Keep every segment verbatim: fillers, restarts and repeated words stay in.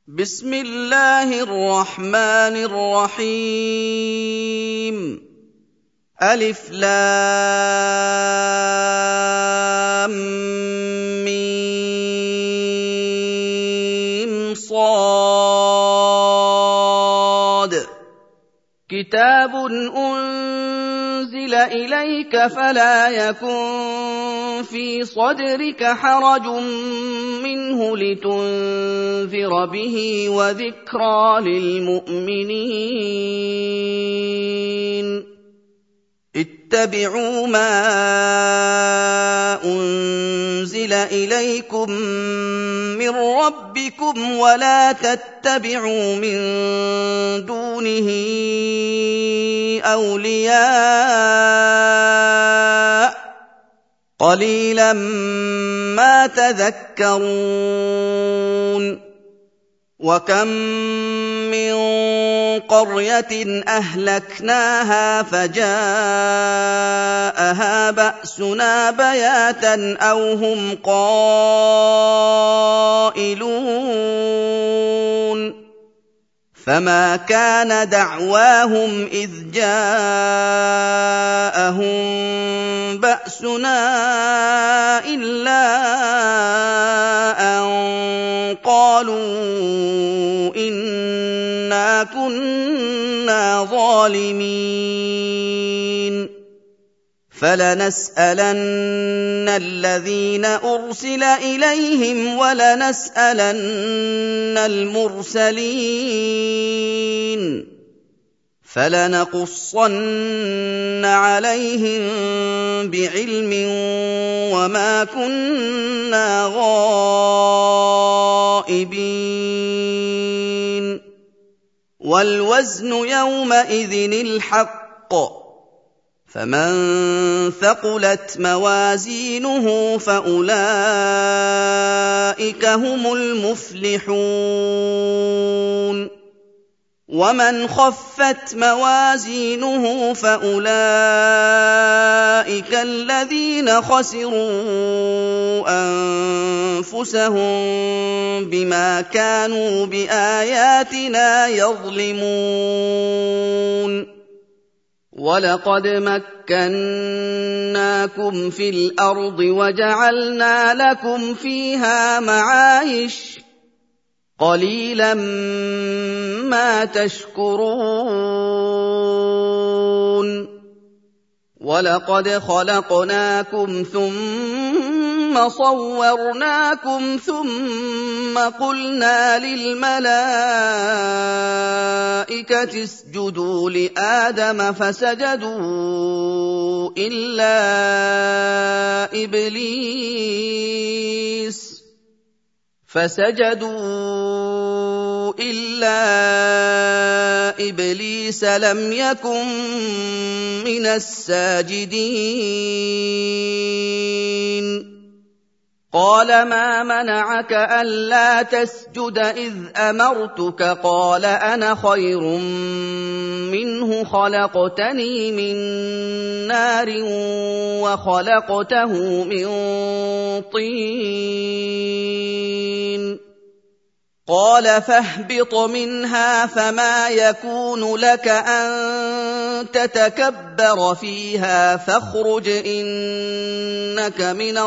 بسم الله الرحمن الرحيم ألف لام ميم صاد كتاب أنزل إليك فلا يكن في صدرك حرج منه لتنذر به وذكرى للمؤمنين اتبعوا ما أنزل إليكم من ربكم ولا تتبعوا من دونه أولياء قليلا ما تذكرون وكم من قرية أهلكناها فجاءها بأسنا بياتا أو هم قائلون فما كان دعواهم إذ جاءهم بأسنا إلا أن قالوا إنا كنا ظالمين فلنسألن الذين أرسل إليهم ولنسألن المرسلين فلنقصن عليهم بعلم وما كنا غائبين والوزن يومئذ الحق فمن ثقلت موازينه فأولئك هم المفلحون ومن خفت موازينه فأولئك الذين خسروا أنفسهم بما كانوا بآياتنا يظلمون وَلَقَدْ مَكَّنَّاكُمْ فِي الْأَرْضِ وَجَعَلْنَا لَكُمْ فِيهَا مَعَايِشَ قَلِيلًا مَا تَشْكُرُونَ وَلَقَدْ خَلَقْنَاكُمْ ثُمَّ صَوَّرْنَاكُمْ ثُمَّ قُلْنَا لِلْمَلَائِكَةِ اسْجُدُوا لِآدَمَ فَسَجَدُوا إِلَّا إِبْلِيسَ فَسَجَدُوا إِلَّا إِبْلِيسَ لَمْ يَكُن مِّنَ السَّاجِدِينَ قَالَ مَا مَنَعَكَ أَلَّا تَسْجُدَ إِذْ أَمَرْتُكَ قَالَ أَنَا خَيْرٌ مِّنْهُ خَلَقْتَنِي مِن نَّارٍ وَخَلَقْتَهُ مِن طِينٍ قَالَ فَاهْبِطْ مِنْهَا فَمَا يَكُونُ لَكَ أَن تَتَكَبَّرَ فِيهَا فَاخْرُجْ إِنَّكَ مِنَ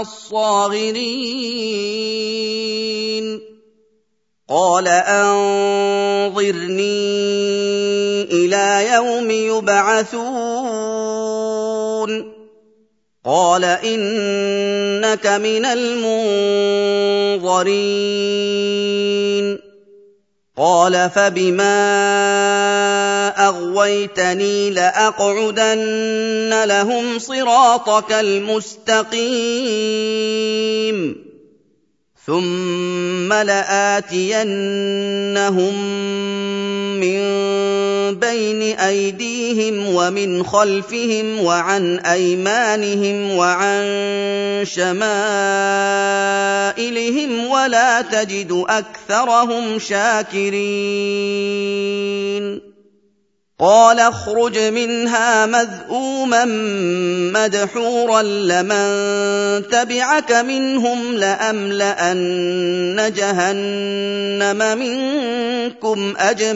الصَّاغِرِينَ قَالَ أَنظِرْنِي إِلَىٰ يَوْمِ يُبْعَثُونَ قَالَ إِنَّكَ مِنَ الْمُنظَرِينَ قَالَ فَبِمَا أَغْوَيْتَنِي لَأَقْعُدَنَّ لَهُمْ صِرَاطَكَ الْمُسْتَقِيمَ ثُمَّ لَآتِيَنَّهُم مِّن بَيْنِ أَيْدِيهِمْ وَمِنْ خَلْفِهِمْ وَعَنْ أَيْمَانِهِمْ وَعَن شَمَائِلِهِمْ وَلَا تَجِدُ أَكْثَرَهُمْ شَاكِرِينَ قال اخرج منها مذءوما مدحورا لمن تبعك منهم لأملأن جهنم منكم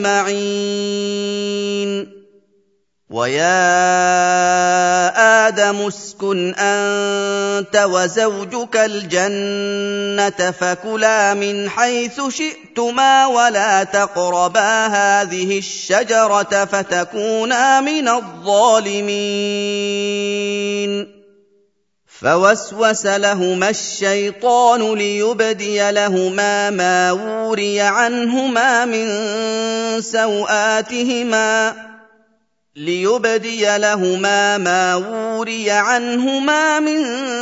أجمعين ويا آدم اسكن أنت وزوجك الجنة فكلا من حيث شئتما ولا تقربا هذه الشجرة فتكونا من الظالمين فوسوس لهما الشيطان ليبدي لهما ما وري عنهما من سوآتهما ليبدي لهما ما وري عنهما من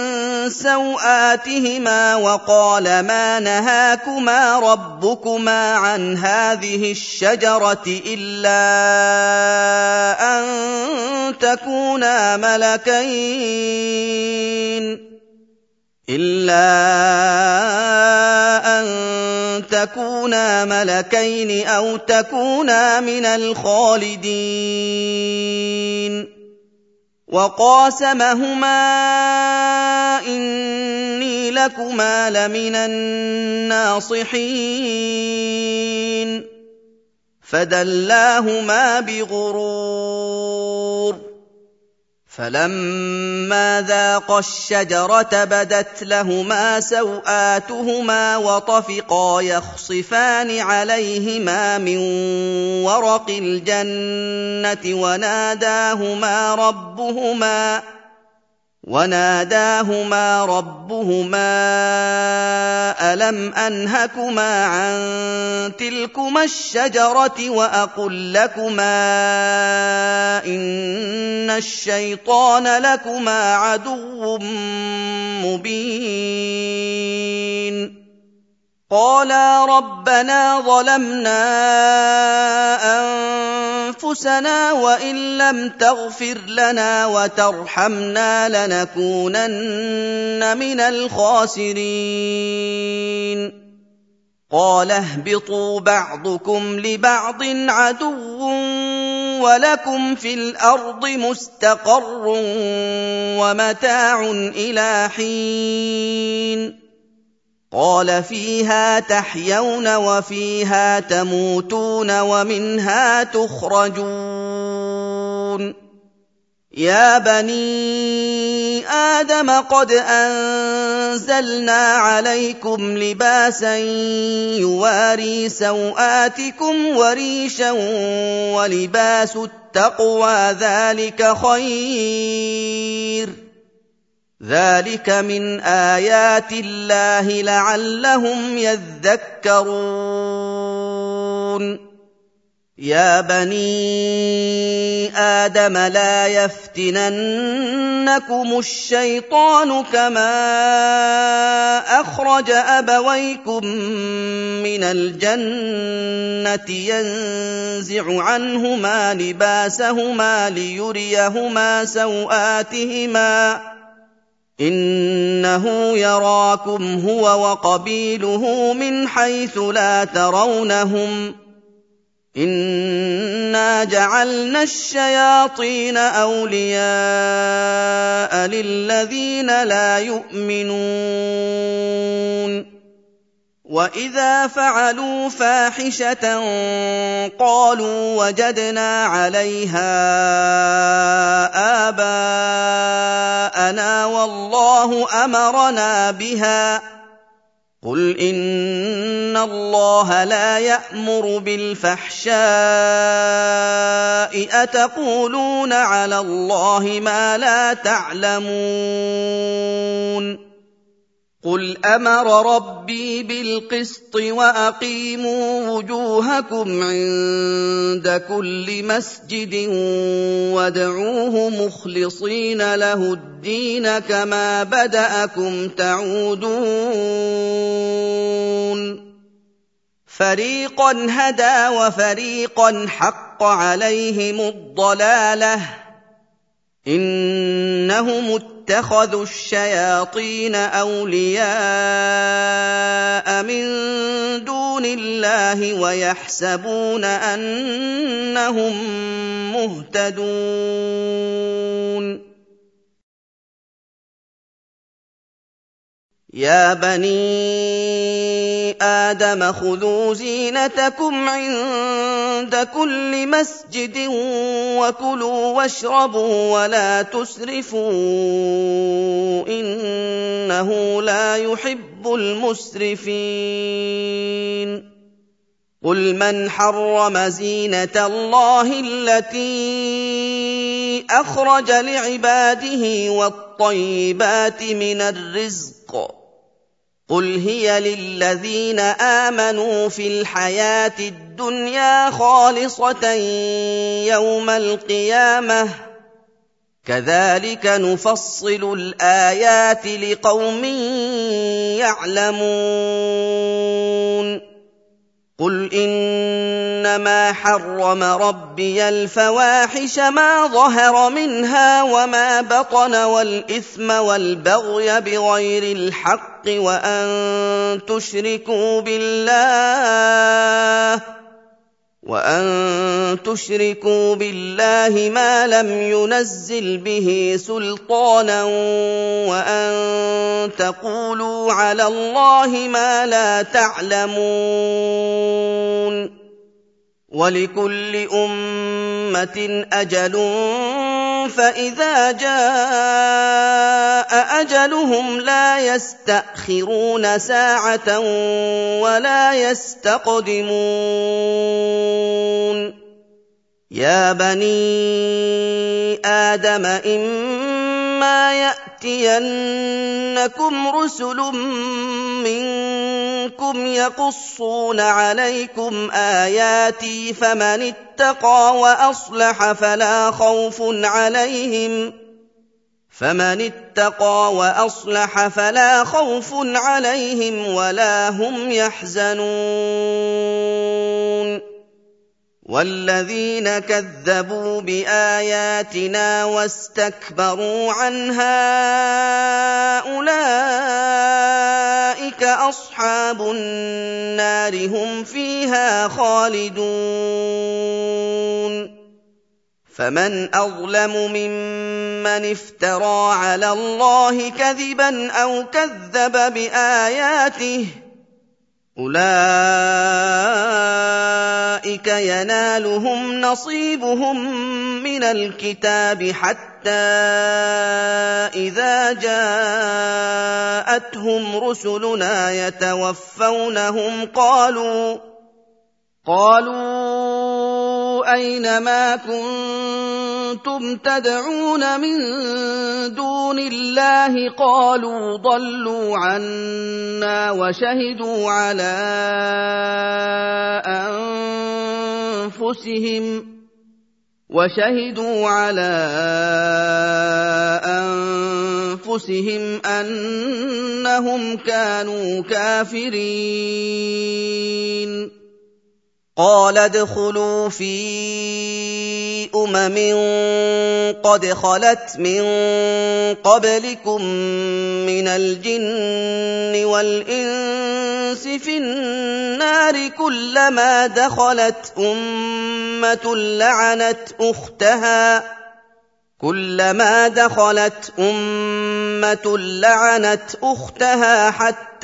سوآتهما وقال ما نهاكما ربكما عن هذه الشجرة إلا أن تكونا ملكين إلا أن تكونا ملكين أو تكونا من الخالدين وقاسمهما إني لكما لمن الناصحين فدلاهما بغرور فلما ذاقا الشجرة بدت لهما سوآتهما وطفقا يخصفان عليهما من ورق الجنة وناداهما ربهما وناداهما ربهما ألم أنهكما عن تلكما الشجرة وأقل لكما إن الشيطان لكما عدو مبين قالا ربنا ظلمنا أنفسنا وإن لم تغفر لنا وترحمنا لنكونن من الخاسرين قال اهبطوا بعضكم لبعض عدو ولكم في الأرض مستقر ومتاع إلى حين قال فيها تحيون وفيها تموتون ومنها تخرجون يا بني آدم قد أنزلنا عليكم لباسا يواري سوآتكم وريشا ولباس التقوى ذلك خير ذلك من آيات الله لعلهم يذكرون يا بني آدم لا يفتننكم الشيطان كما أخرج أبويكم من الجنة ينزع عنهما لباسهما ليريهما سوآتهما إنه يراكم هو وقبيله من حيث لا ترونهم إنا جعلنا الشياطين أولياء للذين لا يؤمنون وإذا فعلوا فاحشة قالوا وجدنا عليها آباءنا والله أمرنا بها قل إن الله لا يأمر بالفحشاء أتقولون على الله ما لا تعلمون قل أمر ربي بالقسط وأقيموا وجوهكم عند كل مسجد وادعوه مخلصين له الدين كما بدأكم تعودون فريقا هدى وفريقا حق عليهم الضلالة إنهم اتَّخَذُوا الشَّيَاطِينَ أَوْلِيَاءَ مِن دُونِ اللَّهِ وَيَحْسَبُونَ أَنَّهُم مُّهْتَدُونَ يَا بَنِي آدَمَ خُذُوا زِينَتَكُمْ عِندَ كُلِّ مَسْجِدٍ وَكُلُوا وَاشْرَبُوا وَلَا تُسْرِفُوا إِنَّهُ لَا يُحِبُّ الْمُسْرِفِينَ قُلْ مَنْ حَرَّمَ زِينَةَ اللَّهِ الَّتِي أَخْرَجَ لِعِبَادِهِ وَالطَّيِّبَاتِ مِنَ الرِّزْقِ قُلْ هِيَ لِلَّذِينَ آمَنُوا فِي الْحَيَاةِ الدُّنْيَا خَالِصَةً يَوْمَ الْقِيَامَةِ ۗ كَذَٰلِكَ نُفَصِّلُ الْآيَاتِ لِقَوْمٍ يَعْلَمُونَ قُلْ إِنَّمَا حَرَّمَ رَبِّيَ الْفَوَاحِشَ مَا ظَهَرَ مِنْهَا وَمَا بَطَنَ وَالْإِثْمَ وَالْبَغْيَ بِغَيْرِ الْحَقِّ وَأَن تُشْرِكُوا بِاللَّهِ وَأَن تُشْرِكُوا بِاللَّهِ مَا لَمْ يُنَزِّلْ بِهِ سُلْطَانًا وَأَن تَقُولُوا عَلَى اللَّهِ مَا لَا تَعْلَمُونَ وَلِكُلِّ أُمَّةٍ أَجَلٌ فَإِذَا جَاءَ أَجَلُهُمْ لَا يَسْتَأْخِرُونَ سَاعَةً وَلَا يَسْتَقْدِمُونَ يَا بَنِي آدَمَ إِمَّا يَأْتِيَنَّكُمْ رُسُلٌ مِّنكُمْ يَقُصُّونَ عَلَيْكُمْ آيَاتِي فَمَنِ اتَّقَىٰ وَأَصْلَحَ فَلَا خَوْفٌ عَلَيْهِمْ فَمَنِ اتَّقَىٰ وَأَصْلَحَ فَلَا خَوْفٌ عَلَيْهِمْ وَلَا هُمْ يَحْزَنُونَ وَالَّذِينَ كَذَّبُوا بِآيَاتِنَا وَاسْتَكْبَرُوا عَنْهَا أُولَٰئِكَ أَصْحَابُ النَّارِ هُمْ فِيهَا خَالِدُونَ فَمَنْ أَظْلَمُ مِمَّنِ افْتَرَىٰ عَلَى اللَّهِ كَذِبًا أَوْ كَذَّبَ بِآيَاتِهِ أُولَٰئِكَ يَنَالُهُمْ نَصِيبُهُم مِّنَ الْكِتَابِ حَتَّىٰ إِذَا جَاءَتْهُمْ رُسُلُنَا يَتَوَفَّوْنَهُمْ قَالُوا قَالُوا أَيْنَ مَا كُنتُمْ تَدْعُونَ مِن دُونِ اللَّهِ قَالُوا ضَلُّوا عَنَّا وَشَهِدُوا عَلَىٰ أَنفُسِهِمْ وَشَهِدُوا عَلَىٰ أَنفُسِهِمْ أَنَّهُمْ كَانُوا كَافِرِينَ قَالَ ادْخُلُوا فِي أُمَمٍ قَدْ خَلَتْ مِن قَبْلِكُم مِّنَ الْجِنِّ وَالْإِنسِ فِي النَّارِ كُلَّمَا دَخَلَتْ أُمَّةٌ لَّعَنَتْ أُخْتَهَا كُلَّمَا دَخَلَتْ أُمَّةٌ لَّعَنَتْ أُخْتَهَا حَتَّىٰ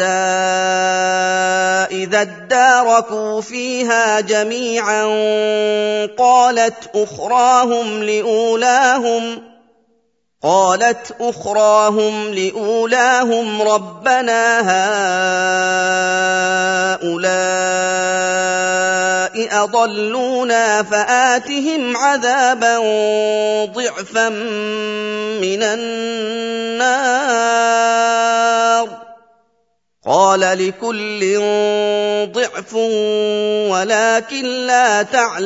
إِذَا ادَّارَكُوا فِيهَا جَمِيعًا قَالَتْ أُخْرَاهُمْ لِأُولَاهُمْ قالت أخراهم لأولاهم ربنا هؤلاء أضلونا فآتهم عذابا ضعفا من النار قال لكل ضعف ولكن لا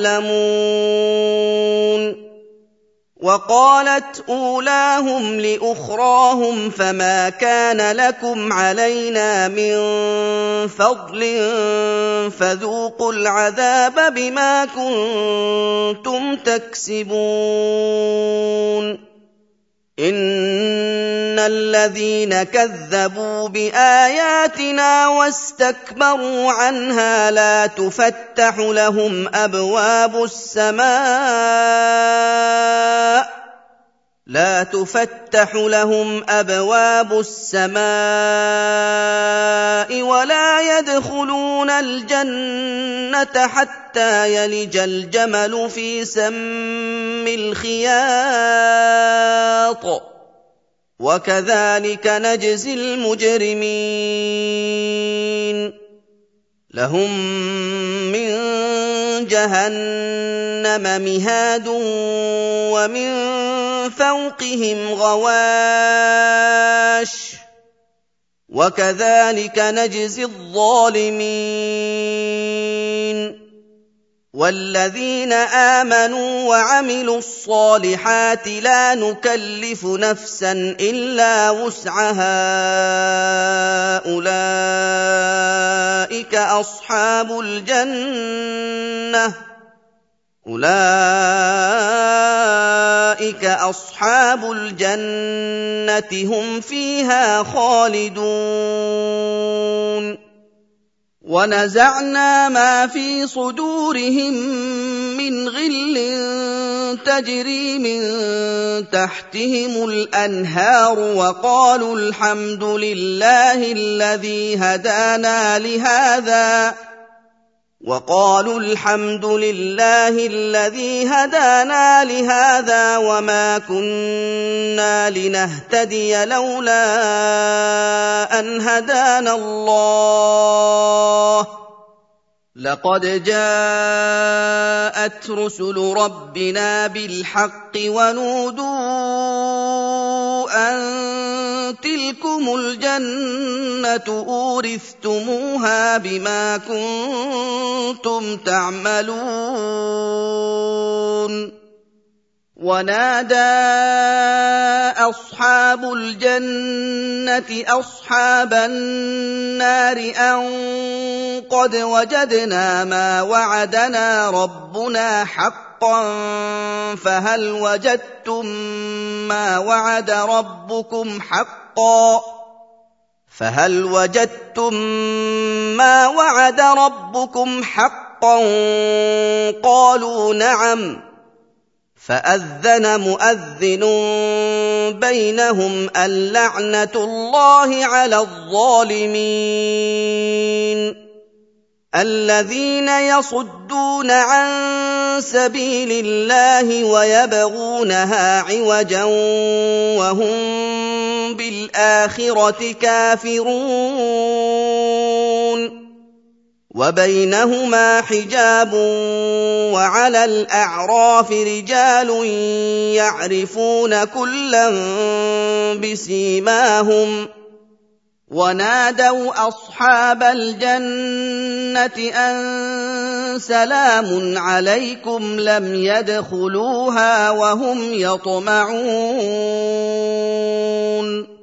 تعلمون وقالت أولاهم لأخراهم فما كان لكم علينا من فضل فذوقوا العذاب بما كنتم تكسبون إِنَّ الَّذِينَ كَذَّبُوا بِآيَاتِنَا وَاسْتَكْبَرُوا عَنْهَا لَا تُفَتَّحُ لَهُمْ أَبْوَابُ السَّمَاءِ لا تفتح لهم أبواب السماء ولا يدخلون الجنة حتى يلج الجمل في سم الخياط وكذلك نجزي المجرمين لهم من جهنم مهاد ومن فوقهم غواش وكذلك نجزي الظالمين والذين آمنوا وعملوا الصالحات لا نكلف نفسا إلا وسعها أولئك أصحاب الجنة أولئك أصحاب الجنة هم فيها خالدون ونزعنا ما في صدورهم من غل تجري من تحتهم الأنهار وقالوا الحمد لله الذي هدانا لهذا وقالوا الحمد لله الذي هدانا لهذا وما كنا لنهتدي لولا أن هدانا الله لقد جاءت رسل ربنا بالحق ونودوا أن تلكم الجنة أورثتموها بما كنتم تعملون ونادى أصحاب الجنة أصحاب النار أن قد وجدنا ما وعدنا ربنا حقا فهل وجدتم ما وعد ربكم حقا فهل وجدتم ما وعد ربكم حقا قالوا نعم فأذن مؤذن بينهم اللعنة الله على الظالمين الذين يصدون عن سبيل الله ويبغونها عوجا وهم بالآخرة كافرون وبينهما حجاب وعلى الأعراف رجال يعرفون كلا بسيماهم ونادوا أصحاب الجنة أن سلام عليكم لم يدخلوها وهم يطمعون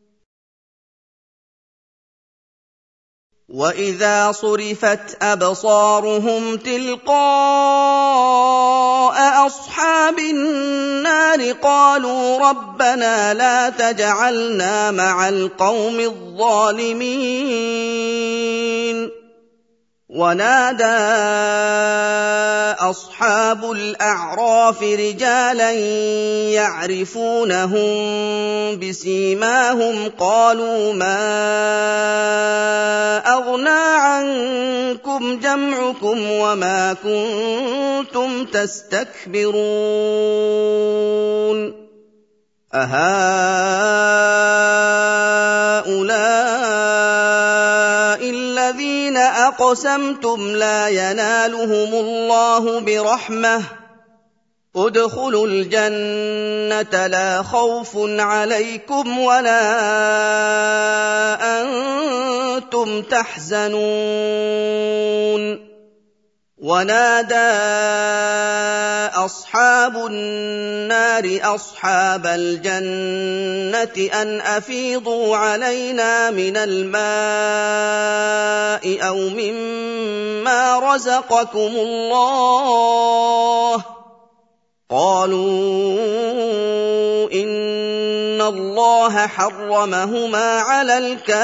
وإذا صرفت أبصارهم تلقاء أصحاب النار قالوا ربنا لا تجعلنا مع القوم الظالمين ونادى أصحاب الأعراف رجالا يعرفونهم بسيماهم قالوا ما أغنى عنكم جمعكم وما كنتم تستكبرون أهؤلاء الذين أقسمتم لا ينالهم الله برحمة ادخلوا الجنة لا خوف عليكم ولا أنتم تحزنون ونادى أصحاب النار أصحاب الجنة أن أفيضوا علينا من الماء أو مما رزقكم الله قالوا إن اللَّهَ حَرَّمَهُمَا عَلَى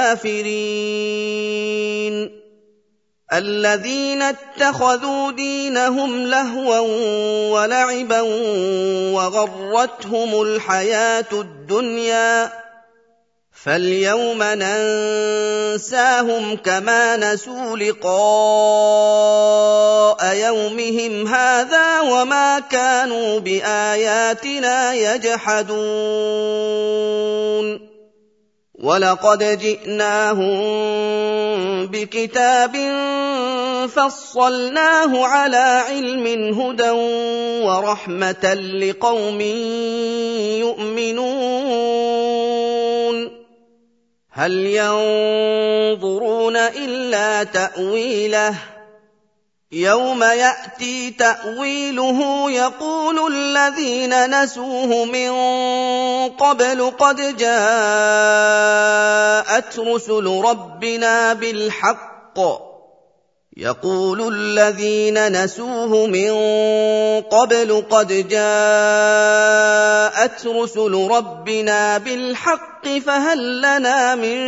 الْكَافِرِينَ الَّذِينَ اتَّخَذُوا دِينَهُمْ لَهْوًا وَلَعِبًا وَغَرَّتْهُمُ الْحَيَاةُ الدُّنْيَا فَالْيَوْمَ نَنسَاهُمْ كَمَا نَسُوا لِقَاءَ يَوْمِهِمْ هَٰذَا وَمَا كَانُوا بِآيَاتِنَا يَجْحَدُونَ وَلَقَدْ جِئْنَاهُم بِكِتَابٍ فَصَّلْنَاهُ عَلَىٰ عِلْمٍ هُدًى وَرَحْمَةً لِّقَوْمٍ يُؤْمِنُونَ هَلْ يَنظُرُونَ إِلَّا تَأْوِيلَهُ يَوْمَ يَأْتِي تَأْوِيلُهُ يَقُولُ الَّذِينَ نَسُوهُ مِن قَبْلُ قَدْ جَاءَتْ رُسُلُ رَبِّنَا بِالْحَقِّ يَقُولُ الَّذِينَ نَسُوهُ مِن قَبْلُ قَدْ جَاءَتْ رُسُلُ رَبِّنَا بِالْحَقِّ فَهَل لَّنَا مِن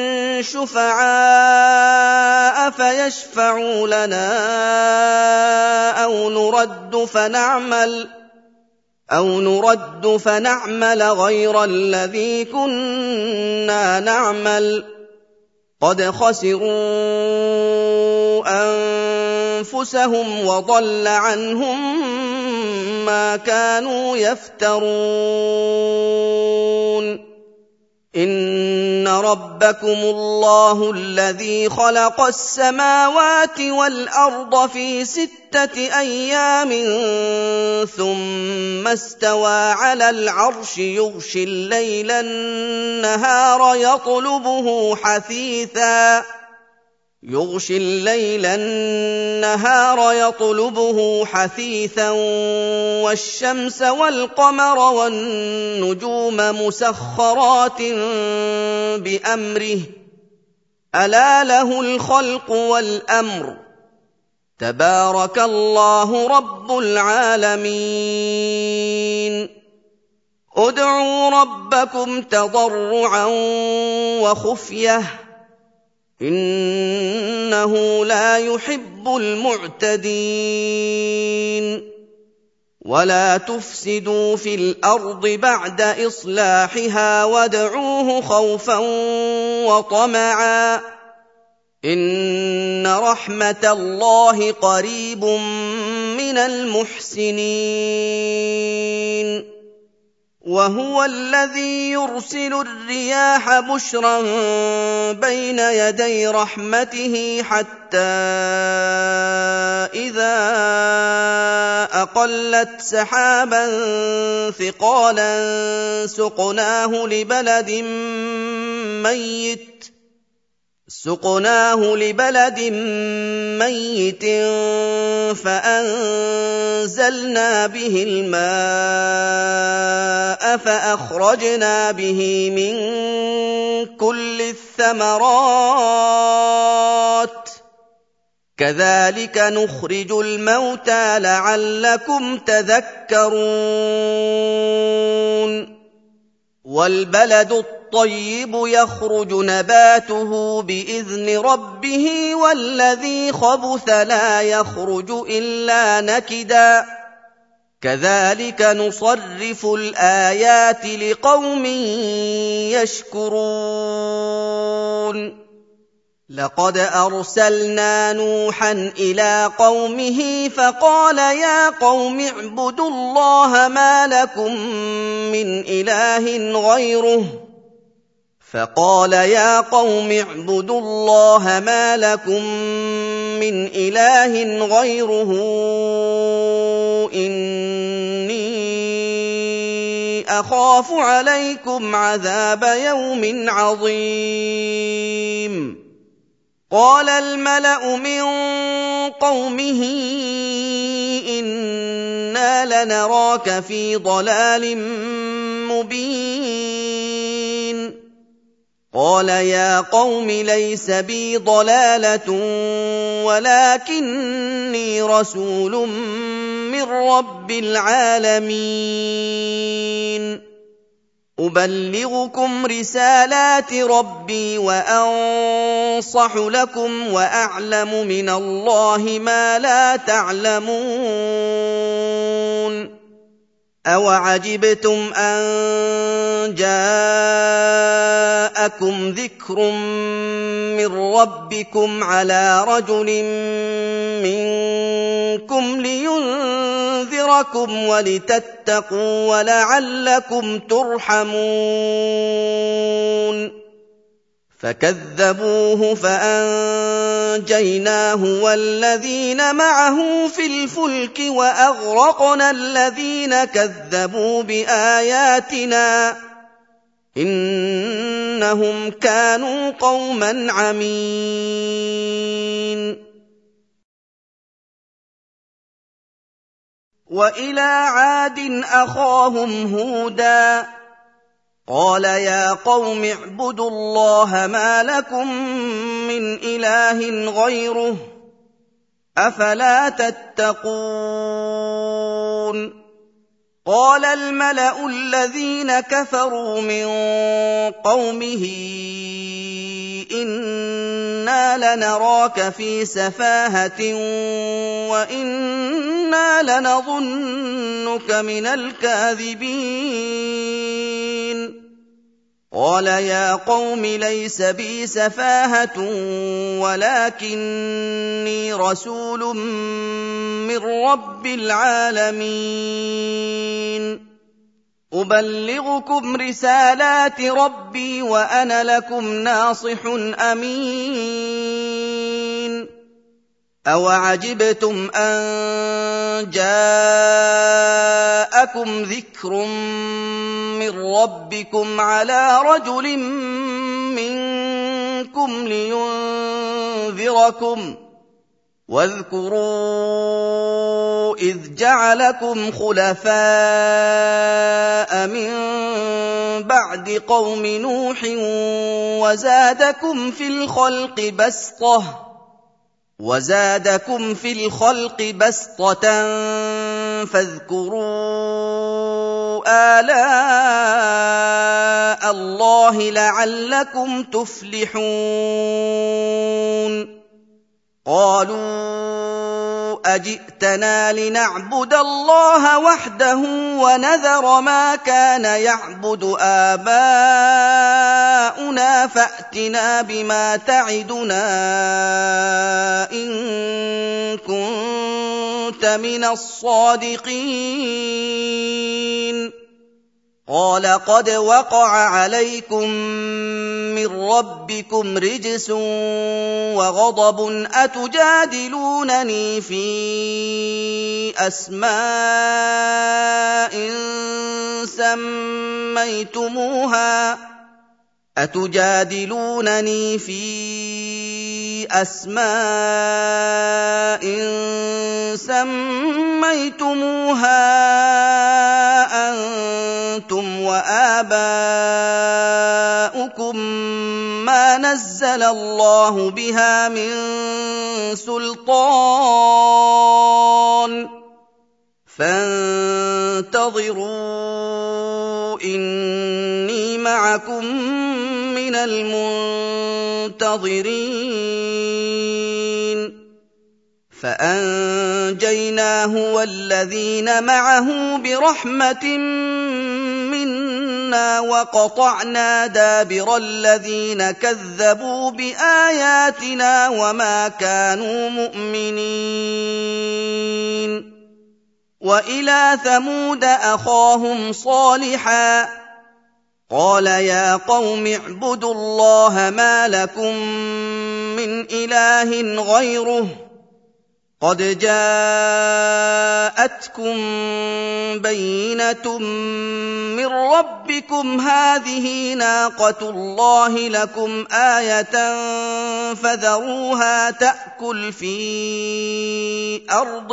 شُفَعَاءَ فَيَشْفَعُوا لَنَا أَوْ نُرَدُّ فَنَعْمَلَ أَوْ نُرَدُّ فَنَعْمَلَ غَيْرَ الَّذِي كُنَّا نَعْمَلُ قَدْ خَسِرُوا أَنفُسَهُمْ وَضَلَّ عَنْهُم مَّا كَانُوا يَفْتَرُونَ إِنَّ رَبَّكُمُ اللَّهُ الَّذِي خَلَقَ السَّمَاوَاتِ وَالْأَرْضَ فِي سِتَّةِ أَيَّامٍ ثُمَّ اسْتَوَىٰ عَلَى الْعَرْشِ يُغْشِي اللَّيْلَ النَّهَارَ يَطْلُبُهُ حَثِيثًا يُغْشِي اللَّيْلَ النَّهَارَ يَطْلُبُهُ حَثِيثًا وَالشَّمْسَ وَالْقَمَرَ وَالنُّجُومَ مُسَخَّرَاتٍ بِأَمْرِهِ أَلَا لَهُ الْخَلْقُ وَالْأَمْرُ تَبَارَكَ اللَّهُ رَبُّ الْعَالَمِينَ ادْعُوا رَبَّكُمْ تَضَرُّعًا وَخُفْيَةً إِنَّهُ لَا يُحِبُّ الْمُعْتَدِينَ وَلَا تُفْسِدُوا فِي الْأَرْضِ بَعْدَ إِصْلَاحِهَا وَادْعُوهُ خَوْفًا وَطَمَعًا إِنَّ رَحْمَتَ اللَّهِ قَرِيبٌ مِّنَ الْمُحْسِنِينَ وَهُوَ الَّذِي يُرْسِلُ الرِّيَاحَ بُشْرًا بَيْنَ يَدَيْ رَحْمَتِهِ حَتَّىٰ إِذَا أَقَلَّتْ سَحَابًا ثِقَالًا سُقْنَاهُ لِبَلَدٍ مَّيِّتٍ سُقْنَاهُ لِبَلَدٍ مَّيِّتٍ فَأَنزَلْنَا بِهِ الْمَاءَ فَأَخْرَجْنَا بِهِ مِن كُلِّ الثَّمَرَاتِ كَذَٰلِكَ نُخْرِجُ الْمَوْتَىٰ لَعَلَّكُمْ تَذَكَّرُونَ وَالْبَلَدُ الطَّيِّبُ يَخْرُجُ نَبَاتُهُ بِإِذْنِ رَبِّهِ وَالَّذِي خَبُثَ لَا يَخْرُجُ إِلَّا نَكِدًا كَذَٰلِكَ نُصَرِّفُ الْآيَاتِ لِقَوْمٍ يَشْكُرُونَ لَقَدْ أَرْسَلْنَا نُوحًا إِلَىٰ قَوْمِهِ فَقَالَ يَا قَوْمِ اعْبُدُوا اللَّهَ مَا لَكُم مِّنْ إِلَٰهٍ غَيْرُهُ فَقَالَ يَا قَوْمِ اعْبُدُوا اللَّهَ مَا لَكُم مِّنْ إِلَٰهٍ غَيْرُهُ إِنِّي أَخَافُ عَلَيْكُمْ عَذَابَ يَوْمٍ عَظِيمٍ قَالَ الْمَلَأُ مِن قَوْمِهِ إِنَّا لَنَرَاكَ فِي ضَلَالٍ مُّبِينٍ قَالَ يَا قَوْمِ لَيْسَ بِي ضَلَالَةٌ وَلَٰكِنِّي رَسُولٌ مِّن رَّبِّ الْعَالَمِينَ أبلغكم رسالات ربي وأنصح لكم وأعلم من الله ما لا تعلمون أوعجبتم أن جاءكم ذكر من ربكم على رجل منكم لينذركم ولتتقوا ولعلكم ترحمون فكذبوه فأنجيناه والذين معه في الفلك وأغرقنا الذين كذبوا بآياتنا إنهم كانوا قوما عمين وإلى عاد أخاهم هودا قال يا قوم اعبدوا الله ما لكم من إله غيره أفلا تتقون قال الملأ الذين كفروا من قومه إنا لنراك في سفاهة وإنا لنظنك من الكاذبين قال يا قوم ليس بي سفاهة ولكني رسول من رب العالمين أبلغكم رسالات ربي وأنا لكم ناصح أمين أوعجبتم أن جاءكم ذكر من ربكم على رجل منكم لينذركم واذكروا إذ جعلكم خلفاء من بعد قوم نوح وزادكم في الخلق بسطة وزادكم في الخلق بسطة فاذكروا آلاء الله لعلكم تفلحون قالوا أجئتنا لنعبد الله وحده ونذر ما كان يعبد آباؤنا فأتنا بما تعدنا إن كنت من الصادقين قال قد وقع عليكم من ربكم رجس وغضب أتجادلونني في أسماء سميتموها أتجادلونني في أسماء سميتموها أنتم وآباؤكم ما نزل الله بها من سلطان فانتظروا إني معكم من المنتظرين فأنجيناه والذين معه برحمة منا وقطعنا دابر الذين كذبوا بآياتنا وما كانوا مؤمنين وإلى ثمود أخاهم صالحا قال يا قوم اعبدوا الله ما لكم من إله غيره قد جاءتكم بينة من ربكم هذه ناقة الله لكم آية فذروها تأكل في أرض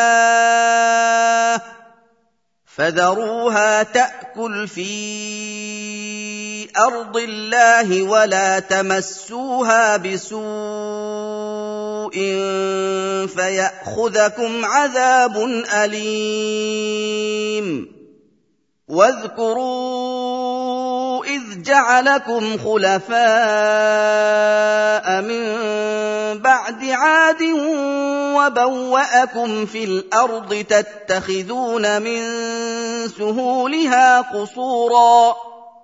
الله فذروها تأكل في أرض الله ولا تمسوها بسوء فيأخذكم عذاب أليم واذكروا إذ جعلكم خلفاء من بعد عاد وبوأكم في الأرض تتخذون من سهولها قصورا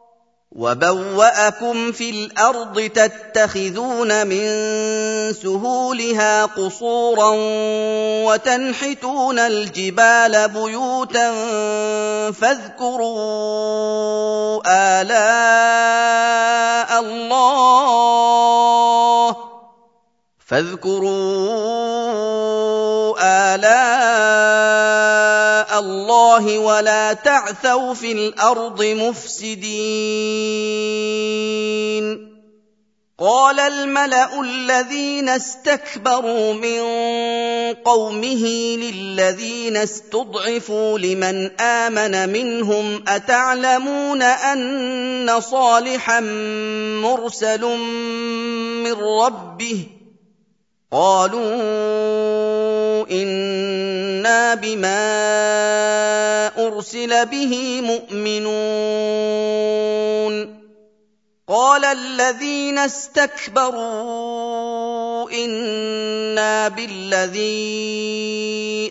وبوأكم في الأرض تتخذون من سهولها قصورا وتنحتون الجبال بيوتا فاذكروا آلاء الله فاذكروا آلاء الله ولا تعثوا في الأرض مفسدين قال الملأ الذين استكبروا من قومه للذين استضعفوا لمن آمن منهم أتعلمون أن صالحا مرسل من ربه قالوا إنا بما أرسل به مؤمنون قال الذين استكبروا إنا بالذي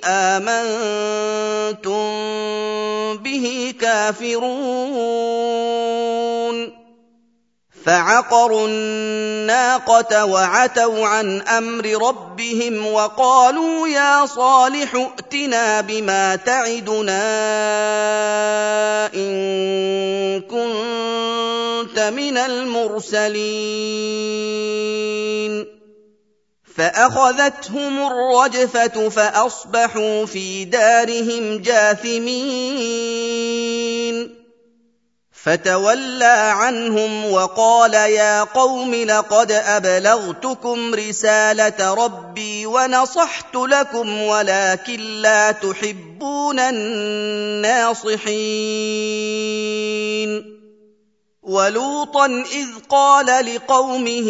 آمنتم به كافرون فعقروا الناقة وعتوا عن أمر ربهم وقالوا يا صالح ائتنا بما تعدنا إن كنت من المرسلين فأخذتهم الرجفة فأصبحوا في دارهم جاثمين فتولى عنهم وقال يا قوم لقد أبلغتكم رسالة ربي ونصحت لكم ولكن لا تحبون الناصحين ولوطا إذ قال لقومه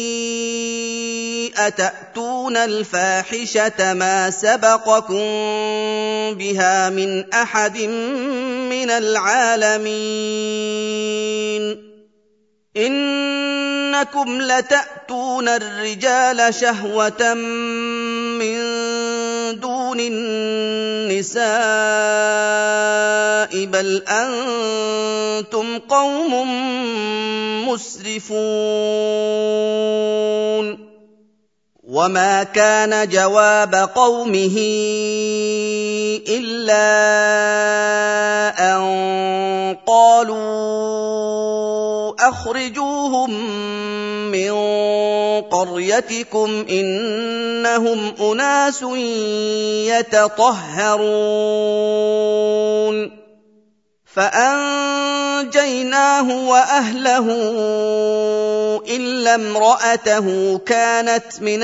أتأتون الفاحشة ما سبقكم بها من أحد من العالمين إنكم لتأتون الرجال شهوة من دون النساء بل أنتم قوم مسرفون وما كان جواب قومه إلا أن قالوا أخرجوهم من قريتكم إنهم أناس يتطهرون فأنجيناه وأهله إلا امرأته كانت من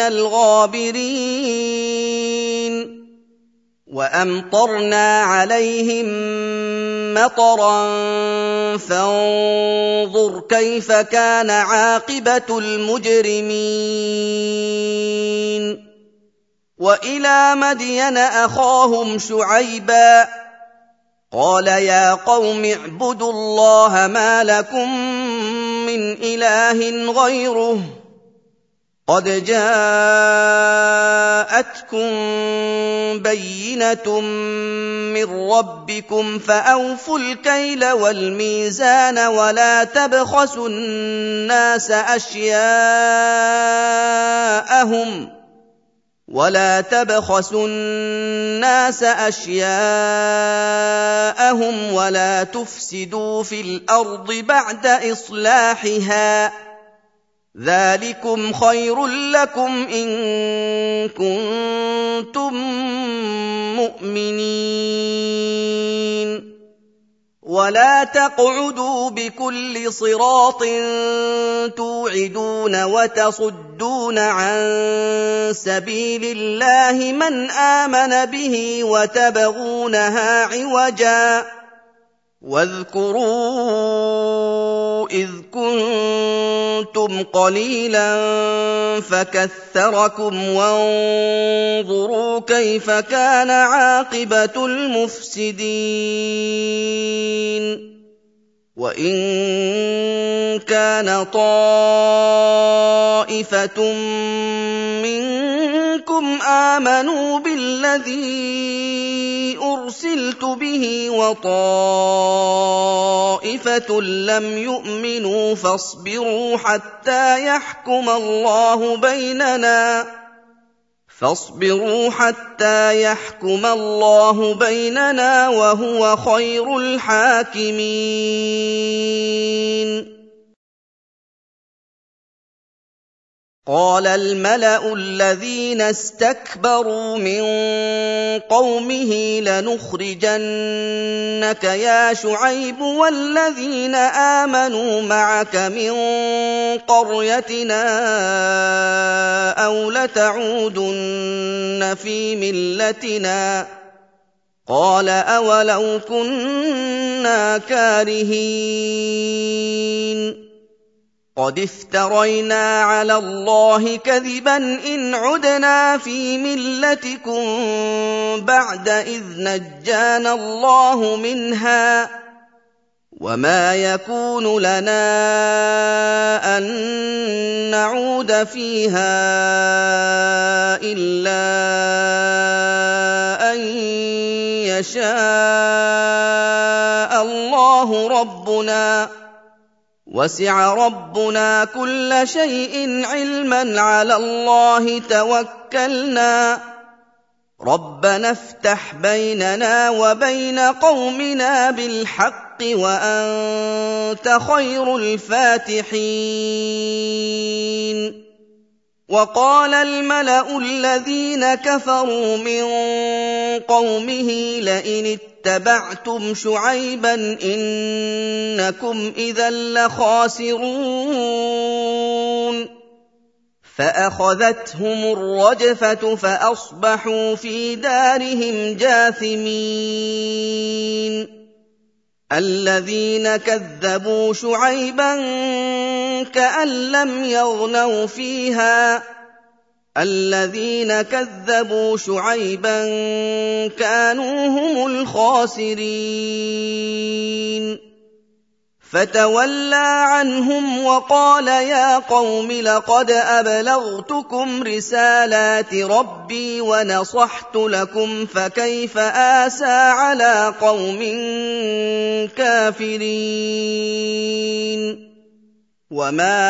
الغابرين وأمطرنا عليهم مطرا فانظر كيف كان عاقبة المجرمين وإلى مدين أخاهم شعيبا قال يا قوم اعبدوا الله ما لكم من إله غيره قد جاءتكم بينة من ربكم فأوفوا الكيل والميزان ولا تبخسوا الناس أشياءهم ولا تبخسوا الناس أشياءهم ولا تفسدوا في الأرض بعد إصلاحها ذلكم خير لكم إن كنتم مؤمنين ولا تقعدوا بكل صراط توعدون وتصدون عن سبيل الله من آمن به وتبغونها عوجا واذكروا إذ كنتم قليلا فكثركم وانظروا كيف كان عاقبة المفسدين وَإِن كَانَ طَائِفَةٌ مِّنكُمْ آمَنُوا بِالَّذِي أُرْسِلْتُ بِهِ وَطَائِفَةٌ لَّمْ يُؤْمِنُوا فَاصْبِرُوا حَتَّىٰ يَحْكُمَ اللَّهُ بَيْنَنَا فاصبروا حتى يحكم الله بيننا وهو خير الحاكمين. قال الملأ الذين استكبروا من قومه لنخرجنك يا شعيب والذين آمنوا معك من قريتنا أو لتعودن في ملتنا قال أولو كنا كارهين قد افترينا على الله كذبا إن عدنا في ملتكم بعد إذ نجانا الله منها وما يكون لنا أن نعود فيها إلا أن يشاء الله ربنا وسع ربنا كل شيء علما على الله توكلنا ربنا افتح بيننا وبين قومنا بالحق وأنت خير الفاتحين. وقال الملأ الذين كفروا من قومه لئن اتبعتم شعيبا إنكم إذا لخاسرون فأخذتهم الرجفة فأصبحوا في دارهم جاثمين. الذين كذبوا شعيبا كأن لم يغنوا فيها الذين كذبوا شعيبا كانوا هم الخاسرين. فتولى عنهم وقال يا قوم لقد أبلغتكم رسالات ربي ونصحت لكم فكيف آسى على قوم كافرين. وما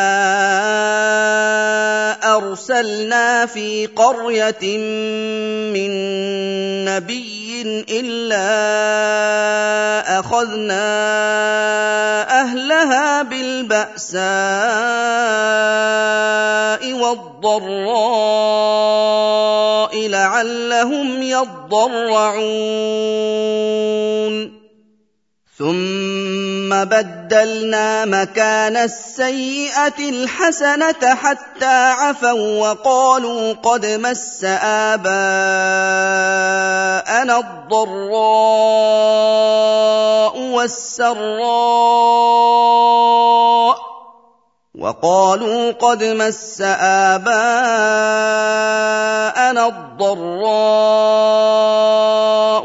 أرسلنا في قرية من نبي إلا أخذنا أهلها بالبأساء والضراء لعلهم يضرعون ثم بدلنا مكان السيئة الحسنة حتى عفوا وقالوا قد مس آباءنا الضراء والسراء وقالوا قد مس آباءنا الضراء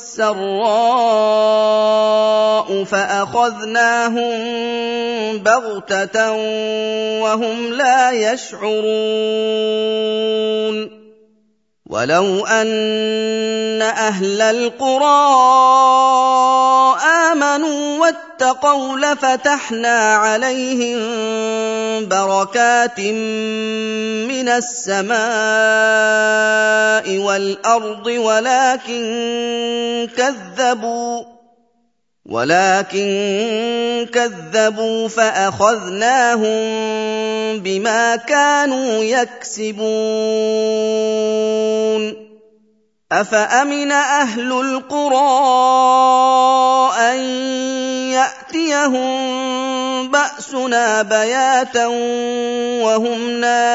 والسراء فأخذناهم بغتة وهم لا يشعرون. ولو أن أهل القرى آمنوا واتقوا لفتحنا عليهم بركات من السماء والأرض ولكن كذبوا ولكن كذبوا فأخذناهم بما كانوا يكسبون. أفأمن أهل القرى أن يأتيهم بأسنا بياتا وهم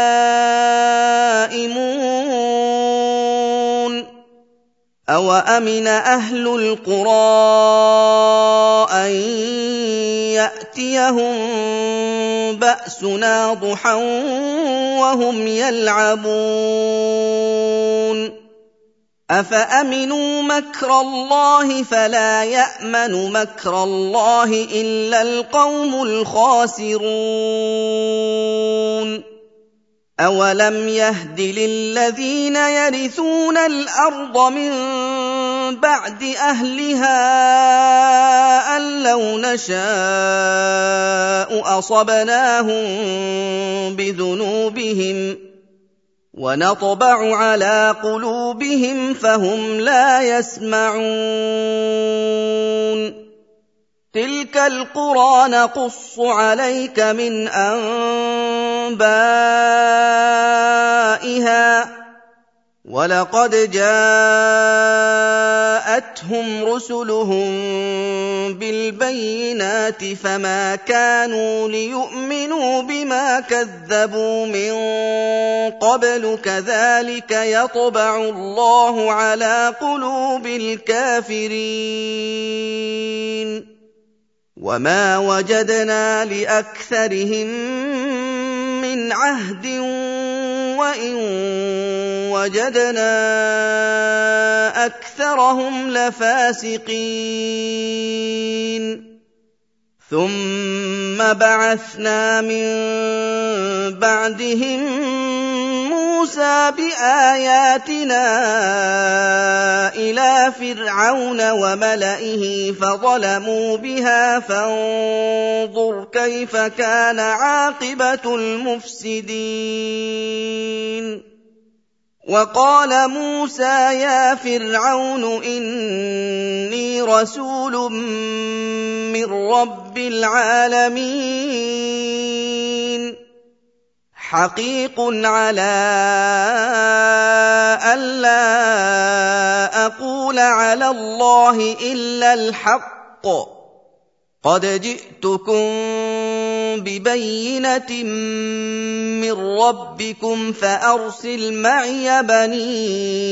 نائمون أوأمن أهل القرى أن يأتيهم بأسنا ضحى وهم يلعبون أفأمنوا مكر الله فلا يأمن مكر الله إلا القوم الخاسرون أولم يهد للذين يرثون الأرض من بعد أهلها أن لو نشاء أصبناهم بذنوبهم ونطبع على قلوبهم فهم لا يسمعون تلك القرى نقص عليك من أنبائها ولقد جاءتهم رسلهم بالبينات فما كانوا ليؤمنوا بما كذبوا من قبل كذلك يطبع الله على قلوب الكافرين وما وجدنا لأكثرهم من عهد وإن وجدنا أكثرهم لفاسقين ثم بعثنا من بعدهم موسى بآياتنا إلى فرعون وملئه فظلموا بها فانظر كيف كان عاقبة المفسدين وقال موسى يا فرعون إني رسول من رب العالمين حقيق على ألا أقول على الله إلا الحق قد جئتكم ببينة من ربكم فأرسل معي بني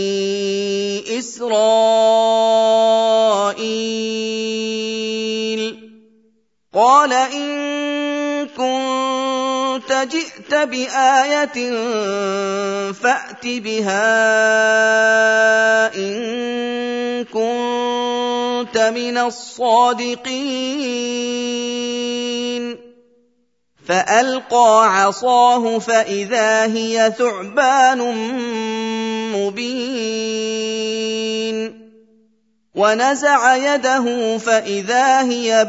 إسرائيل قال إن كنت جئت بآية فأت بها إن كنت من الصادقين فألقى عصاه فإذا هي ثعبان مبين ونزع يده فإذا هي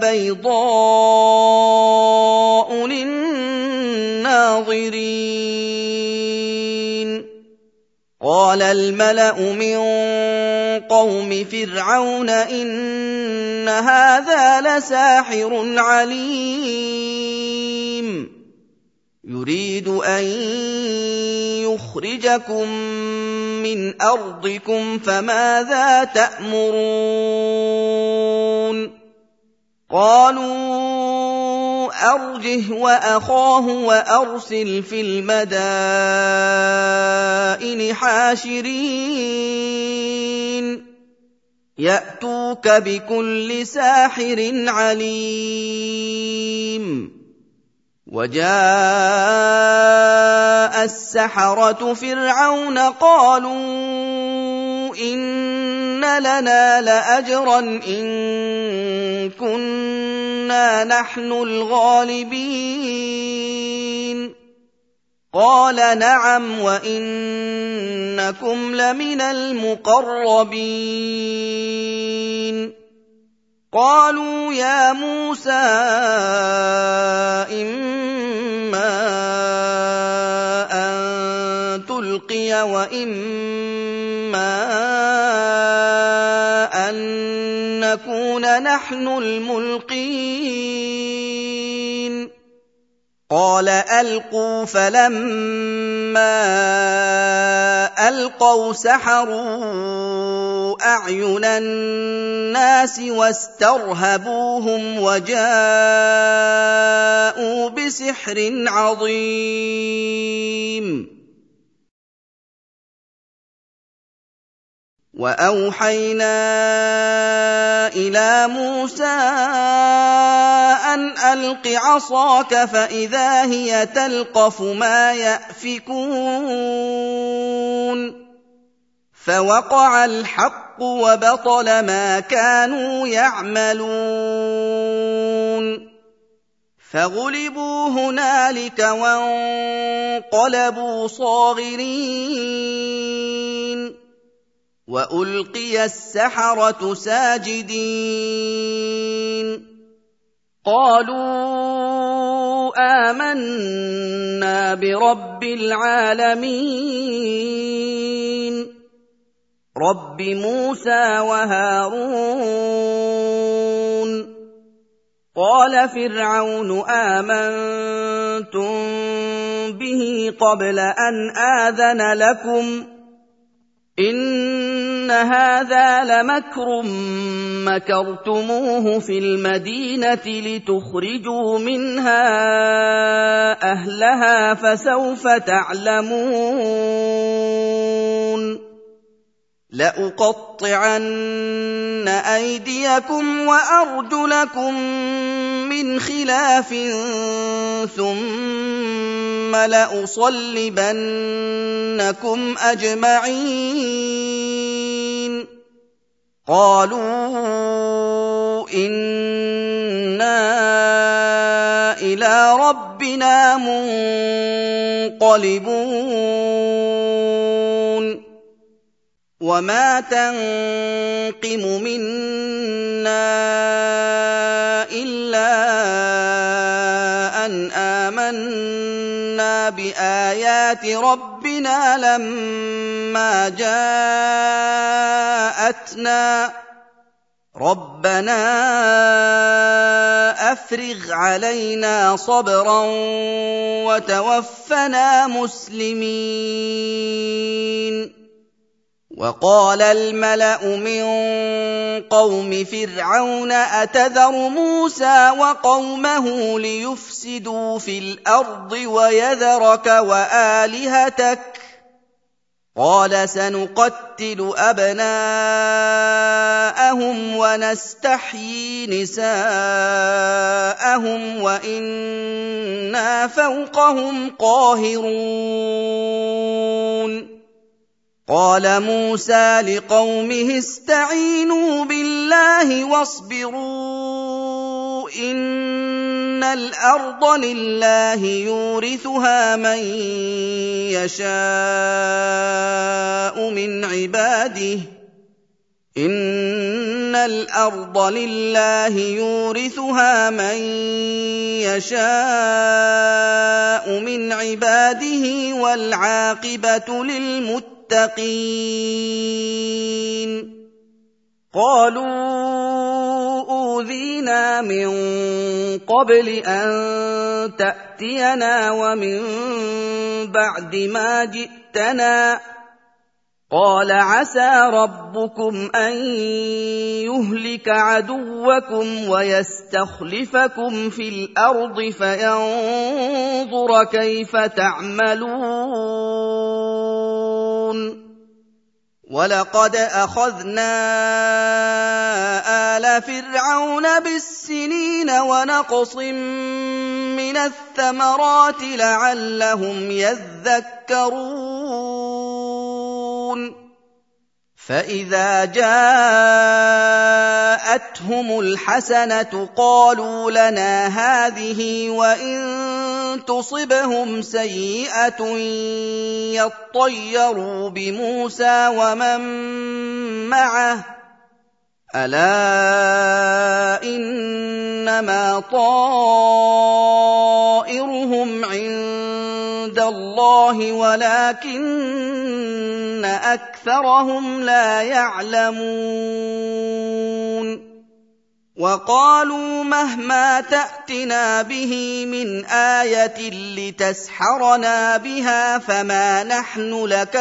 بيضاء للناظرين قال الملأ من قوم فرعون إن هذا لساحر عليم يريد أن يخرجكم من أرضكم فماذا تأمرون قالوا أرجه وأخاه وأرسل في المدائن حاشرين يأتوك بكل ساحر عليم وجاء السحرة فرعون قالوا إن لنا لأجرا إن كنا نحن الغالبين قال نعم وإنكم لمن المقربين قالوا يا موسى إما أن تلقي وإما أن نكون نحن الملقين قال ألقوا فلما ألقوا سحروا أعين الناس واسترهبوهم وجاءوا بسحر عظيم وأوحينا إلى موسى أن ألق عصاك فإذا هي تلقف ما يأفكون فوقع الحق وبطل ما كانوا يعملون فغلبوا هنالك وانقلبوا صاغرين وألقي السحرة ساجدين قالوا آمنا برب العالمين رب موسى وهارون قال فرعون آمنتم به قبل أن آذن لكم إن هذا لمكر مكرتموه في المدينة لتخرجوا منها أهلها فسوف تعلمون لأقطعن أيديكم وأرجلكم من خلاف ثم لأصلبنكم أجمعين قالوا إنا إلى ربنا منقلبون وما تنقم منا إلا أن آمنا بآيات ربنا لما جاءتنا ربنا أفرغ علينا صبرا وتوفنا مسلمين وقال الملأ من قوم فرعون أتذر موسى وقومه ليفسدوا في الأرض ويذرك وآلهتك قال سنقتل أبناءهم ونستحيي نساءهم وإنا فوقهم قاهرون قال موسى لقومه استعينوا بالله واصبروا إن الأرض لله يورثها من يشاء من عباده إن الأرض لله يورثها من يشاء من عباده والعاقبة للمتقين المتقين قالوا أوذينا من قبل أن تأتينا ومن بعد ما جئتنا قال عسى ربكم أن يهلك عدوكم ويستخلفكم في الأرض فينظر كيف تعملون ولقد أخذنا آل فرعون بالسنين ونقص من الثمرات لعلهم يذكرون فإذا جاءتهم الحسنة قالوا لنا هذه وإن تصبهم سيئة يطيروا بموسى ومن معه ألا إنما طائرهم عند الله ولكن أكثرهم لا يعلمون وقالوا مهما تأتنا به من آية لتسحرنا بها فما نحن لك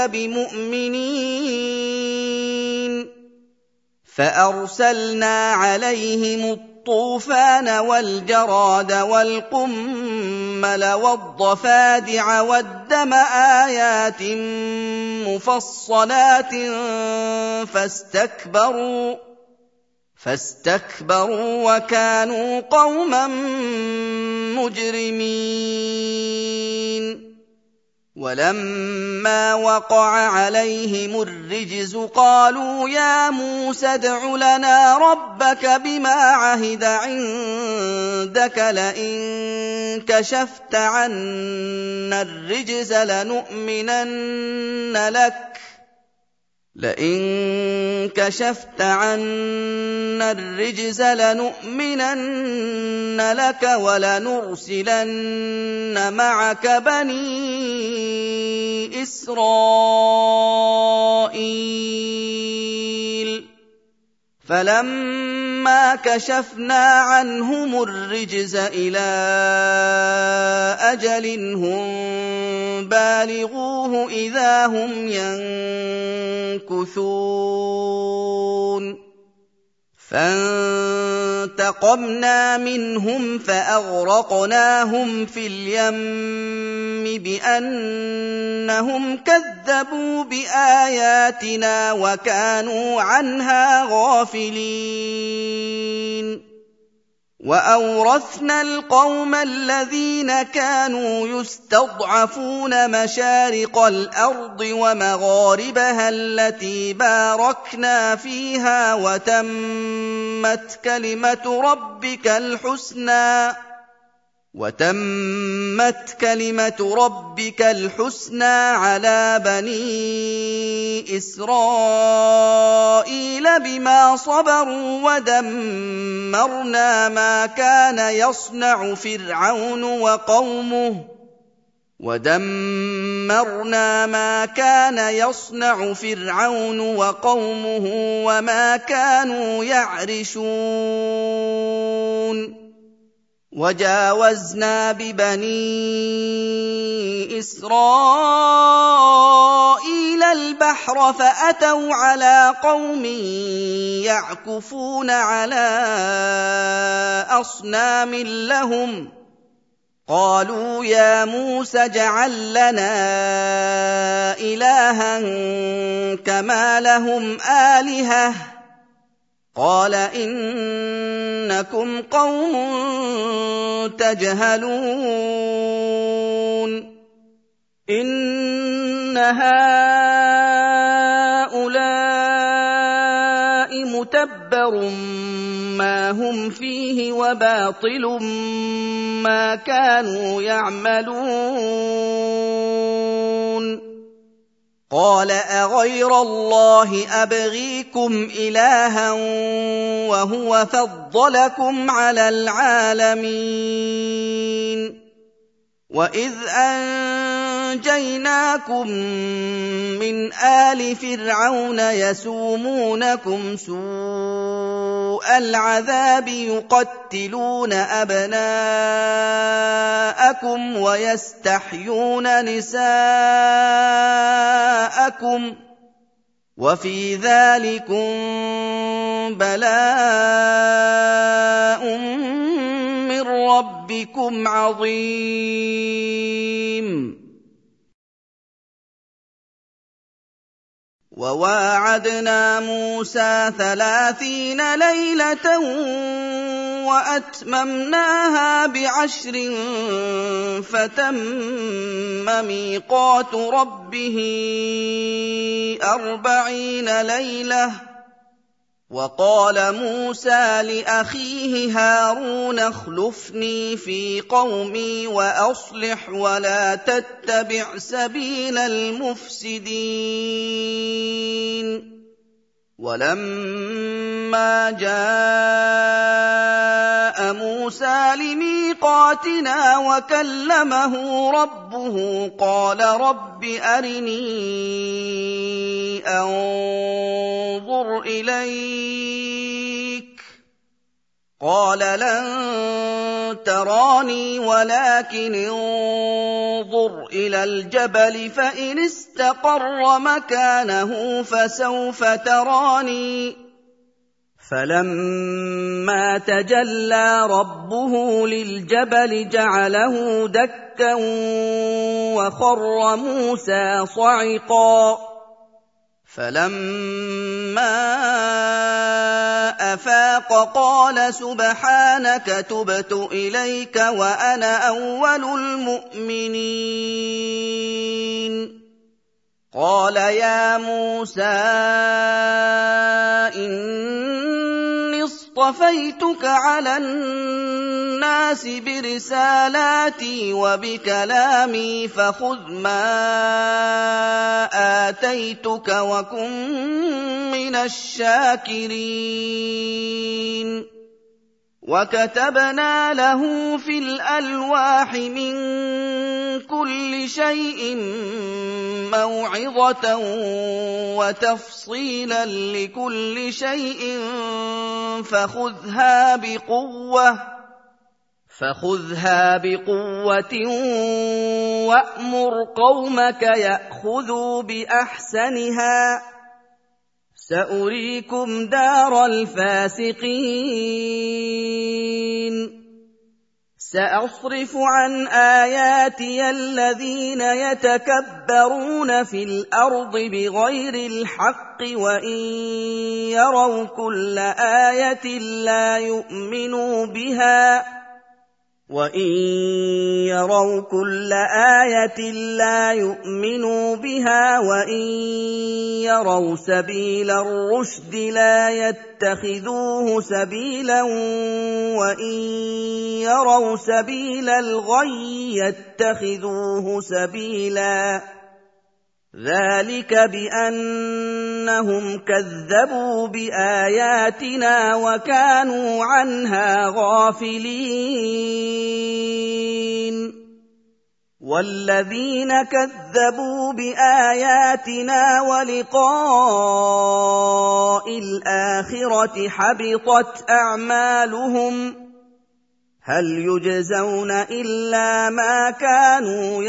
بمؤمنين فأرسلنا عليهم الطوفان والجراد والقمل والضفادع والدم آيات مفصلات فاستكبروا فاستكبروا وكانوا قوما مجرمين وَلَمَّا وَقَعَ عَلَيْهِمُ الرِّجْزُ قَالُوا يَا مُوسَى ادْعُ لَنَا رَبَّكَ بِمَا عَهِدَ عِندَكَ لَئِن كَشَفْتَ عَنَّا الرِّجْزَ لَنُؤْمِنَنَّ لَكَ لئن كشفت عنا الرجز لنؤمنن لك ولنرسلن معك بني إسرائيل فلما كشفنا عنهم الرجز إلى أجل هم بالغوه إذا هم ينكثون فانتقمنا منهم فأغرقناهم في اليم بأنهم كذبوا بآياتنا وكانوا عنها غافلين وأورثنا القوم الذين كانوا يستضعفون مشارق الأرض ومغاربها التي باركنا فيها وتمت كلمة ربك الحسنى وتمت كلمة ربك الحسنى على بني إسرائيل بما صبروا ودمرنا ما كان يصنع فرعون وقومه ودمرنا ما كان يصنع فرعون وقومه وما كانوا يعرشون وجاوزنا ببني إسرائيل البحر فأتوا على قوم يعكفون على أصنام لهم قالوا يا موسى اجعل لنا إلها كما لهم آلهة قال إنكم قوم تجهلون إن هؤلاء متبر ما هم فيه وباطل ما كانوا يعملون قال أغير الله أبغيكم إلها وهو فضلكم على العالمين وإذ أنجيناكم من آل فرعون يسومونكم سوء العذاب يقتلون أبناءكم ويستحيون نساءكم وفي ذلكم بلاء من ربكم عظيم وواعدنا موسى ثلاثين ليلة وأتممناها بعشر فتم ميقات ربه أربعين ليلة وقال موسى لأخيه هارون اخلفني في قومي وأصلح ولا تتبع سبيل المفسدين ولما جاء موسى لميقاتنا وكلمه ربه قال رب أرني أنظر إليك قال لن تراني ولكن انظر إلى الجبل فإن استقر مكانه فسوف تراني فلما تجلى ربه للجبل جعله دكا وخر موسى صعقا فلما أفاق قال سبحانك تبت إليك وأنا أول المؤمنين. قال يا موسى إني اصطفيتك على الناس برسالاتي وبكلامي فخذ ما آتيتك وكن من الشاكرين. وكتبنا له في الألواح من كل شيء موعظة وتفصيلا لكل شيء فخذها بقوة فخذها بقوة وأمر قومك يأخذوا بأحسنها سأريكم دار الفاسقين. سأصرف عن آياتي الذين يتكبرون في الأرض بغير الحق وإن يروا كل آية لا يؤمنوا بها وَإِن يَرَوْا كُلَّ آيَةٍ لَّا يُؤْمِنُوا بِهَا وَإِن يَرَوْا سَبِيلَ الرُّشْدِ لَا يَتَّخِذُوهُ سَبِيلًا وَإِن يَرَوْا سَبِيلَ الْغَيِّ يَتَّخِذُوهُ سَبِيلًا ذَلِكَ بِأَنَّهُمْ كَذَّبُوا بِآيَاتِنَا وَكَانُوا عَنْهَا غَافِلِينَ. وَالَّذِينَ كَذَّبُوا بِآيَاتِنَا وَلِقَاءِ الْآخِرَةِ حَبِطَتْ أَعْمَالُهُمْ هَلْ يُجْزَوْنَ إِلَّا مَا كَانُوا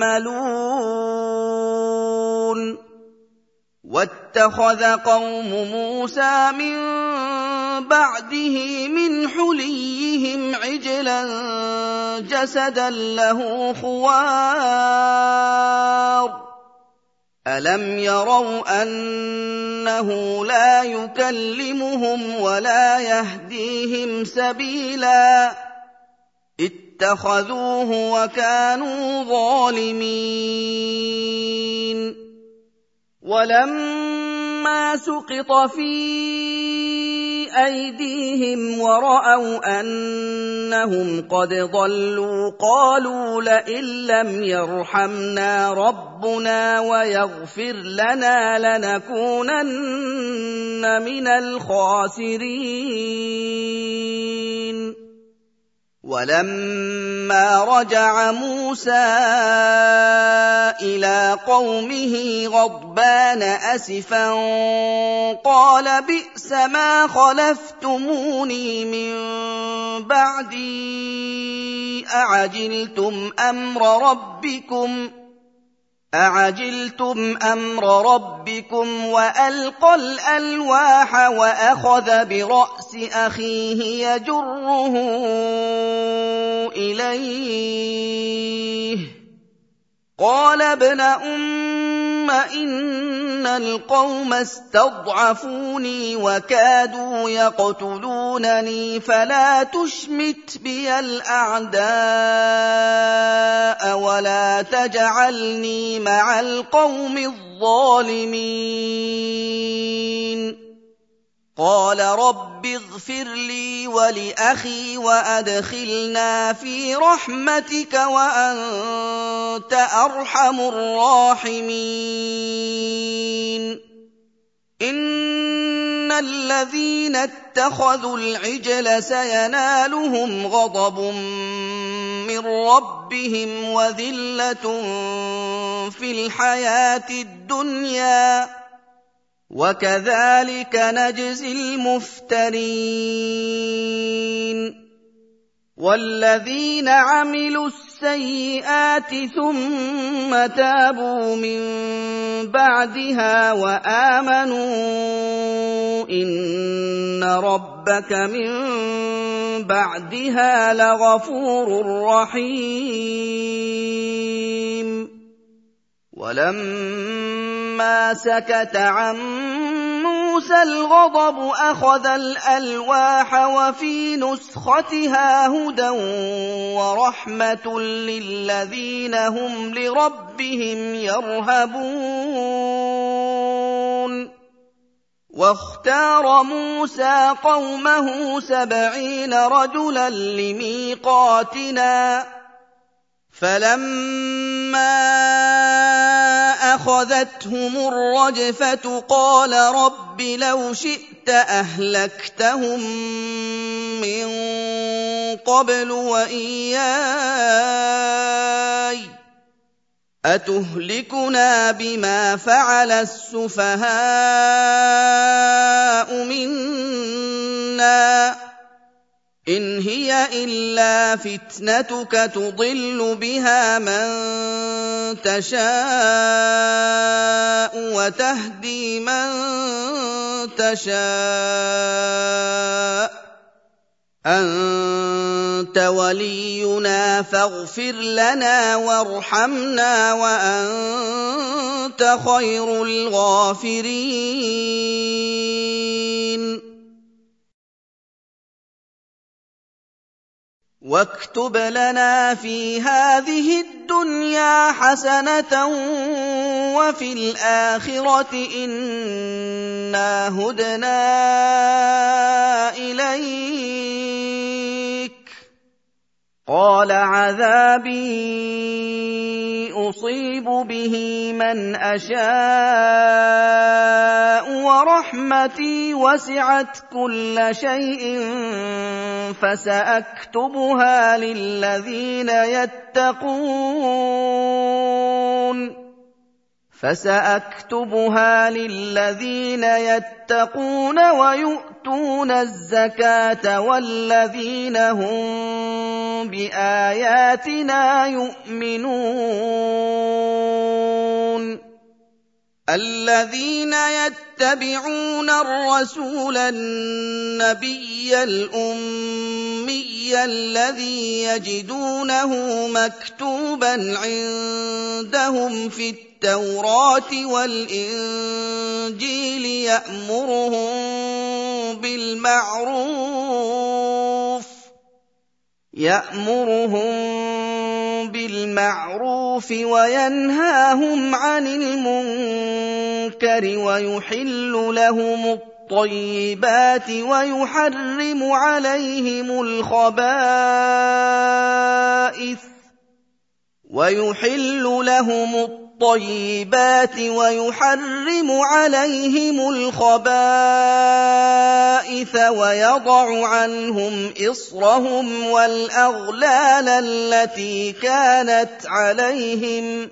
يَعْمَلُونَ. وَاتَّخَذَ قَوْمُ مُوسَىٰ مِن بَعْدِهِ مِنْ حُلِيِّهِمْ عِجْلًا جَسَدًا لَّهُ خُوَارٌ أَلَمْ يَرَوْا أَنَّهُ لَا يُكَلِّمُهُمْ وَلَا يَهْدِيهِمْ سَبِيلًا اتَّخَذُوهُ وَكَانُوا ظَالِمِينَ. وَلَمَّا سُقِطَ فِي أَيْدِيهِمْ وَرَأَوْا أَنَّهُمْ قَدْ ضَلُّوا قَالُوا لَئِن لَّمْ يَرْحَمْنَا رَبُّنَا وَيَغْفِرْ لَنَا لَنَكُونَنَّ مِنَ الْخَاسِرِينَ. وَلَمَّا رَجَعَ مُوسَىٰ إِلَىٰ قَوْمِهِ غَضْبَانَ أَسِفًا قَالَ بِئْسَ مَا خَلَفْتُمُونِي مِن بَعْدِي أَعَجِلْتُمْ أَمْرَ رَبِّكُمْ أَعَجِلْتُمْ أَمْرَ رَبِّكُمْ وَأَلْقَى الْأَلْوَاحَ وَأَخَذَ بِرَأْسِ أَخِيهِ يَجُرُّهُ إِلَيْهِ قَالَ ابْنَ أُمَّ إِنَّ الْقَوْمَ اسْتَضْعَفُونِي وَكَادُوا يَقْتُلُونَنِي فَلَا تُشْمِتْ بِيَ الْأَعْدَاءَ وَلَا تَجْعَلْنِي مَعَ الْقَوْمِ الظَّالِمِينَ. قَالَ رَبِّ اغْفِرْ لِي وَلِأَخِي وَأَدْخِلْنَا فِي رَحْمَتِكَ وَأَنتَ أَرْحَمُ الرَّاحِمِينَ. إِنَّ الَّذِينَ اتَّخَذُوا الْعِجْلَ سَيَنَالُهُمْ غَضَبٌ مِّن رَّبِّهِمْ وَذِلَّةٌ فِي الْحَيَاةِ الدُّنْيَا وَكَذَٰلِكَ نَجْزِي الْمُفْتَرِينَ. وَالَّذِينَ عَمِلُوا السَّيِّئَاتِ ثُمَّ تَابُوا مِن بَعْدِهَا وَآمَنُوا إِنَّ رَبَّكَ مِن بَعْدِهَا لَغَفُورٌ رَّحِيمٌ. وَلَمَّا سَكَتَ عَن موسى الغضب أخذ الألواح وفي نسختها هدى ورحمة للذين هم لربهم يرهبون واختار موسى قومه سبعين رجلا لميقاتنا فلما أخذتهم الرجفة قال رب لو شئت أهلكتهم من قبل وإياي أتهلكنا بما فعل السفهاء منا إن هي إلا فتنتك تضل بها من تشاء وتهدي من تشاء أنت ولينا فاغفر لنا وارحمنا وأنت خير الغافرين واكتب لنا في هذه الدنيا حسنة وفي الآخرة إنا هدنا إليك قال عذابي أصيب به من أشاء ورحمتي وسعت كل شيء فسأكتبها للذين يتقون فسأكتبها للذين يتقون ويؤتون الزكاة والذين هم بآياتنا يؤمنون الذين يتبعون الرسول النبي الأمي الذي يجدونه مكتوبا عندهم في التوراة والإنجيل يأمرهم بالمعروف يأمرهم بالمعروف وينهاهم عن المنكر ويحل لهم الطيبات ويحرم عليهم الخبائث ويحل لهم الطيبات ويحرم عليهم الخبائث ويضع عنهم إصرهم والأغلال التي كانت عليهم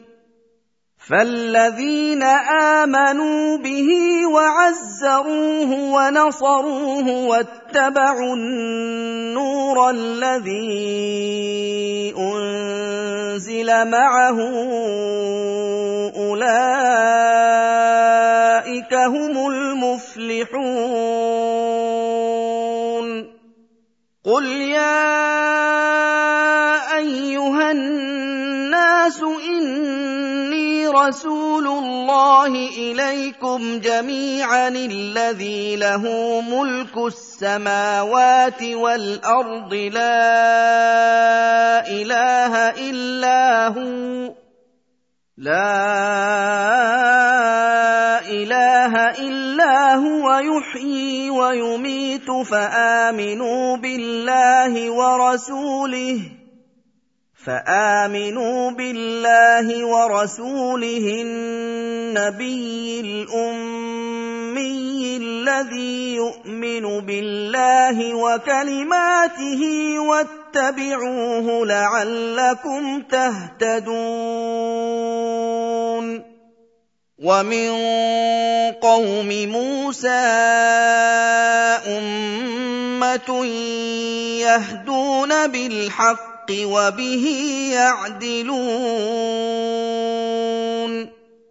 فالذين آمنوا به وعزروه ونصروه واتبعوا النور الذي أنزل معه أولئك هم المفلحون قل يا أيها الناس إني رسول الله إليكم جميعا الذي له ملك السماوات والأرض لا إله إلا هو لا إله إلا هو يحيي ويميت فآمنوا بالله ورسوله فآمنوا بالله ورسوله النبي الأمي الذي يؤمن بالله وكلماته واتبعوه لعلكم تهتدون ومن قوم موسى أمة يهدون بالحق وبه يعدلون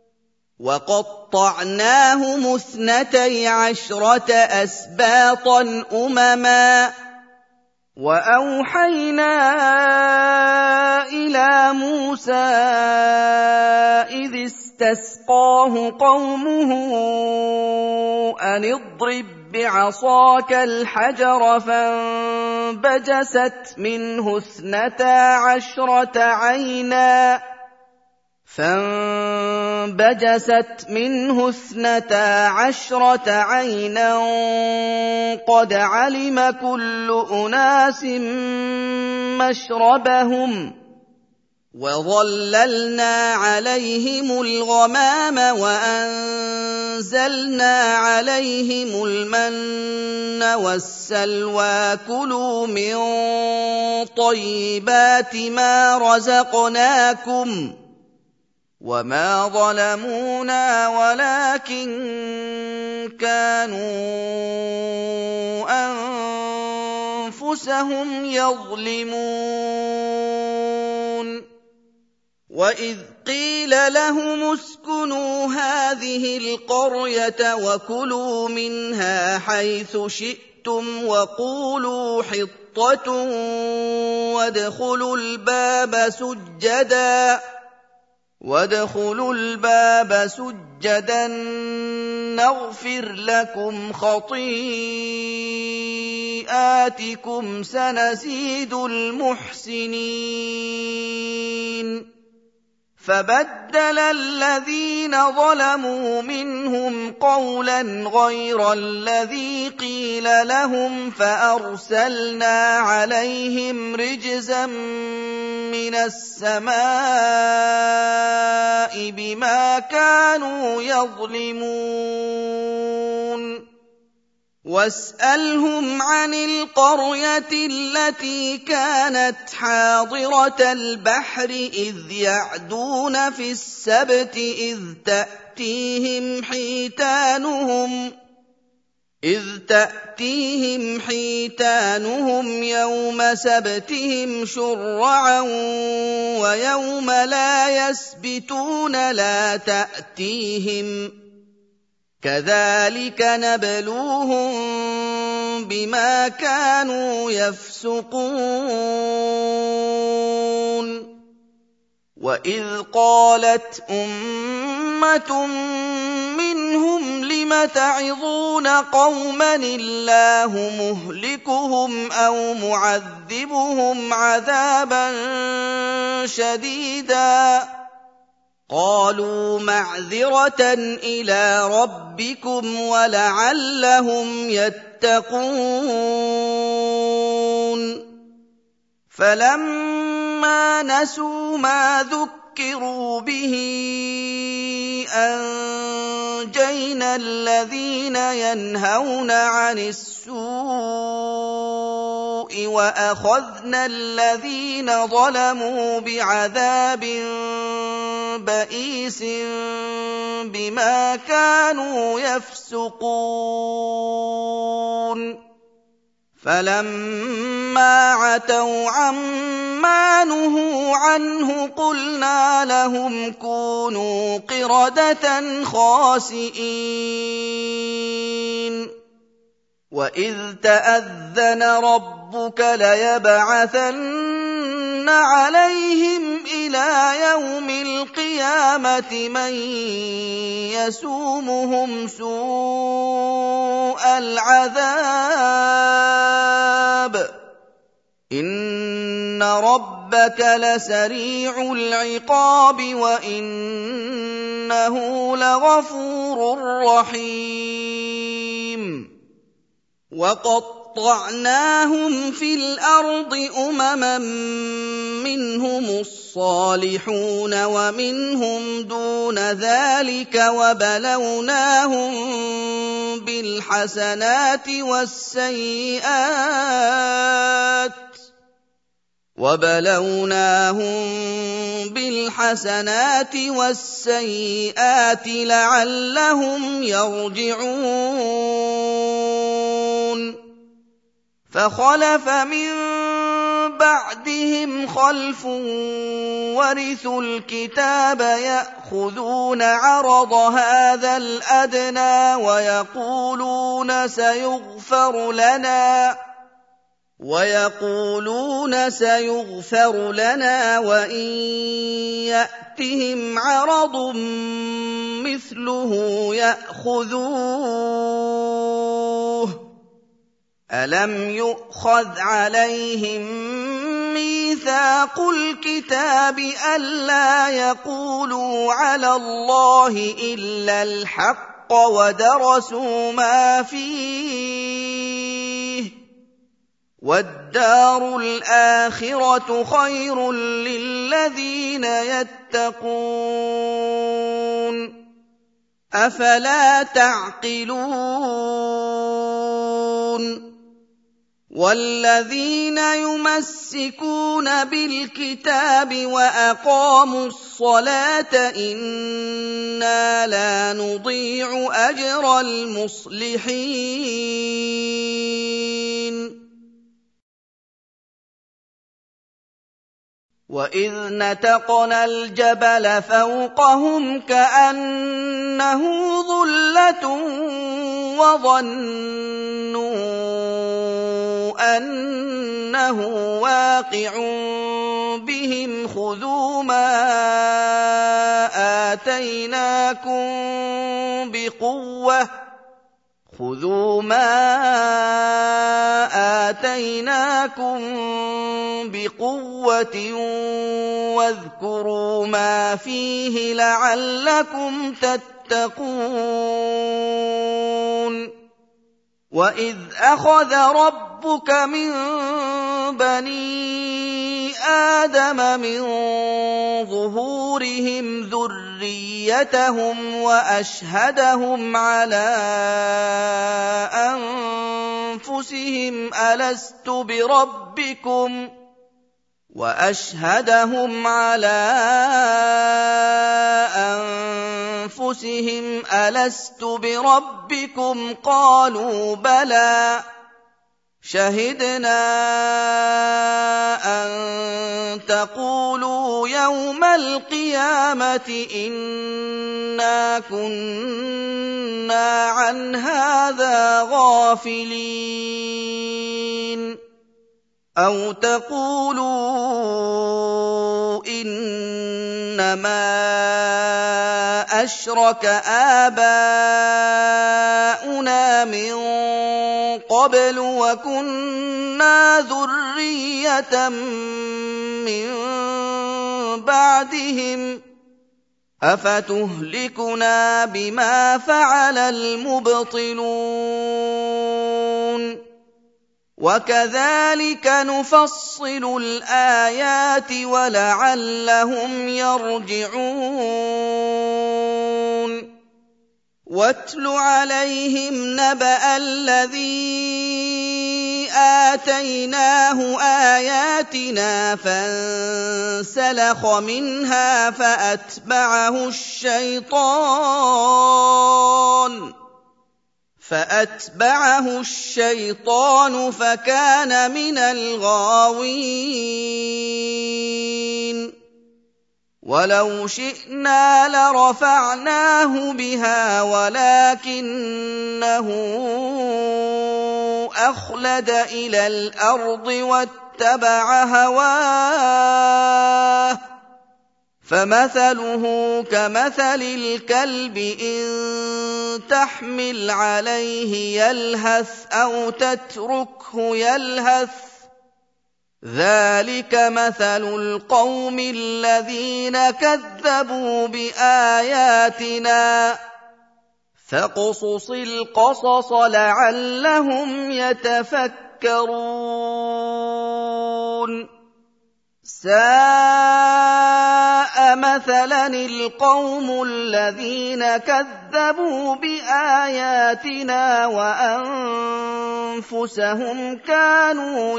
وقطعناهم اثنتي عشرة أسباطا أمما وأوحينا إلى موسى إذ اسْتَسْقَاهُ قَوْمُهُ أَنِ اضْرِب بِّعَصَاكَ الْحَجَرَ فَانبَجَسَتْ مِنْهُ اثْنَتَا عَشْرَةَ عَيْنًا فانبجست منه اثنتا عشرة عينا قد علم كل أناس مشربهم وظللنا عليهم الغمام وأنزلنا عليهم المن والسلوى كلوا من طيبات ما رزقناكم وما ظلمونا ولكن كانوا أنفسهم يظلمون وإذ قيل لهم اسكنوا هذه القرية وكلوا منها حيث شئتم وقولوا حطة وادخلوا الباب سجداً وادخلوا الباب سجدا نغفر لكم خطيئاتكم سنزيد المحسنين فبدل الذين ظلموا منهم قولا غير الذي قيل لهم فأرسلنا عليهم رجزا من السماء بما كانوا يظلمون واسألهم عن القرية التي كانت حاضرة البحر إذ يعدون في السبت إذ تأتيهم حيتانهم إذ تأتيهم حيتانهم يوم سبتهم شرعا ويوم لا يسبتون لا تأتيهم كذلك نبلوهم بما كانوا يفسقون وإذ قالت أمة منهم لم تعظون قوما الله مهلكهم أو معذبهم عذابا شديدا قالوا معذرة إلى ربكم ولعلهم يتقون فلما نسوا ما ذكروا به أنجينا الذين ينهون عن السوء وأخذنا الذين ظلموا بعذاب بئيس بما كانوا يفسقون فلما عتوا عما نهوا عنه قلنا لهم كونوا قردة خاسئين وإذ تأذن ربك ليبعثن عليهم إلى يوم القيامة من يسومهم سوء العذاب إن ربك لسريع العقاب وإنه لغفور رحيم وقطعناهم في الأرض أمما منهم الصالحون ومنهم دون ذلك وبلوناهم بالحسنات والسيئات وبلوناهم بالحسنات والسيئات لعلهم يرجعون فخلف من بعدهم خلف ورثوا الكتاب يأخذون عرض هذا الأدنى ويقولون سيغفر لنا ويقولون سيغفر لنا وإن يأتهم عرض مثله يأخذوه ألم يؤخذ عليهم ميثاق الكتاب ألا يقولوا على الله إلا الحق ودرسوا ما فيه والدار الآخرة خير للذين يتقون أفلا تعقلون والذين يمسكون بالكتاب وأقاموا الصلاة إنا لا نضيع أجر المصلحين وإذ نتقنا الجبل فوقهم كأنه ظلة وظنوا أنه واقع بهم خذوا ما آتيناكم بقوة خذوا ما آتيناكم بقوة واذكروا ما فيه لعلكم تتقون وإذ أخذ ربك من بني آدم من ظهورهم ذريتهم وأشهدهم على أنفسهم ألست بربكم وأشهدهم على أنفسهم ألست بربكم قالوا بلى شهدنا أن تقولوا يوم القيامة إنا كنا عن هذا غافلين أو تقولوا إنما أشرك آباؤنا من قبل وكنا ذرية من بعدهم أفتهلكنا بما فعل المبطلون وكذلك نفصل الآيات ولعلهم يرجعون واتل عليهم نبأ الذي آتيناه آياتنا فانسلخ منها فأتبعه الشيطان فأتبعه الشيطان فكان من الغاوين ولو شئنا لرفعناه بها ولكنه أخلد إلى الأرض واتبع هواه فمثله كمثل الكلب إن تحمل عليه يلهث أو تتركه يلهث ذلك مثل القوم الذين كذبوا بآياتنا فاقصص القصص لعلهم يتفكرون ساء مثلا القوم الذين كذبوا بآياتنا وأنفسهم كانوا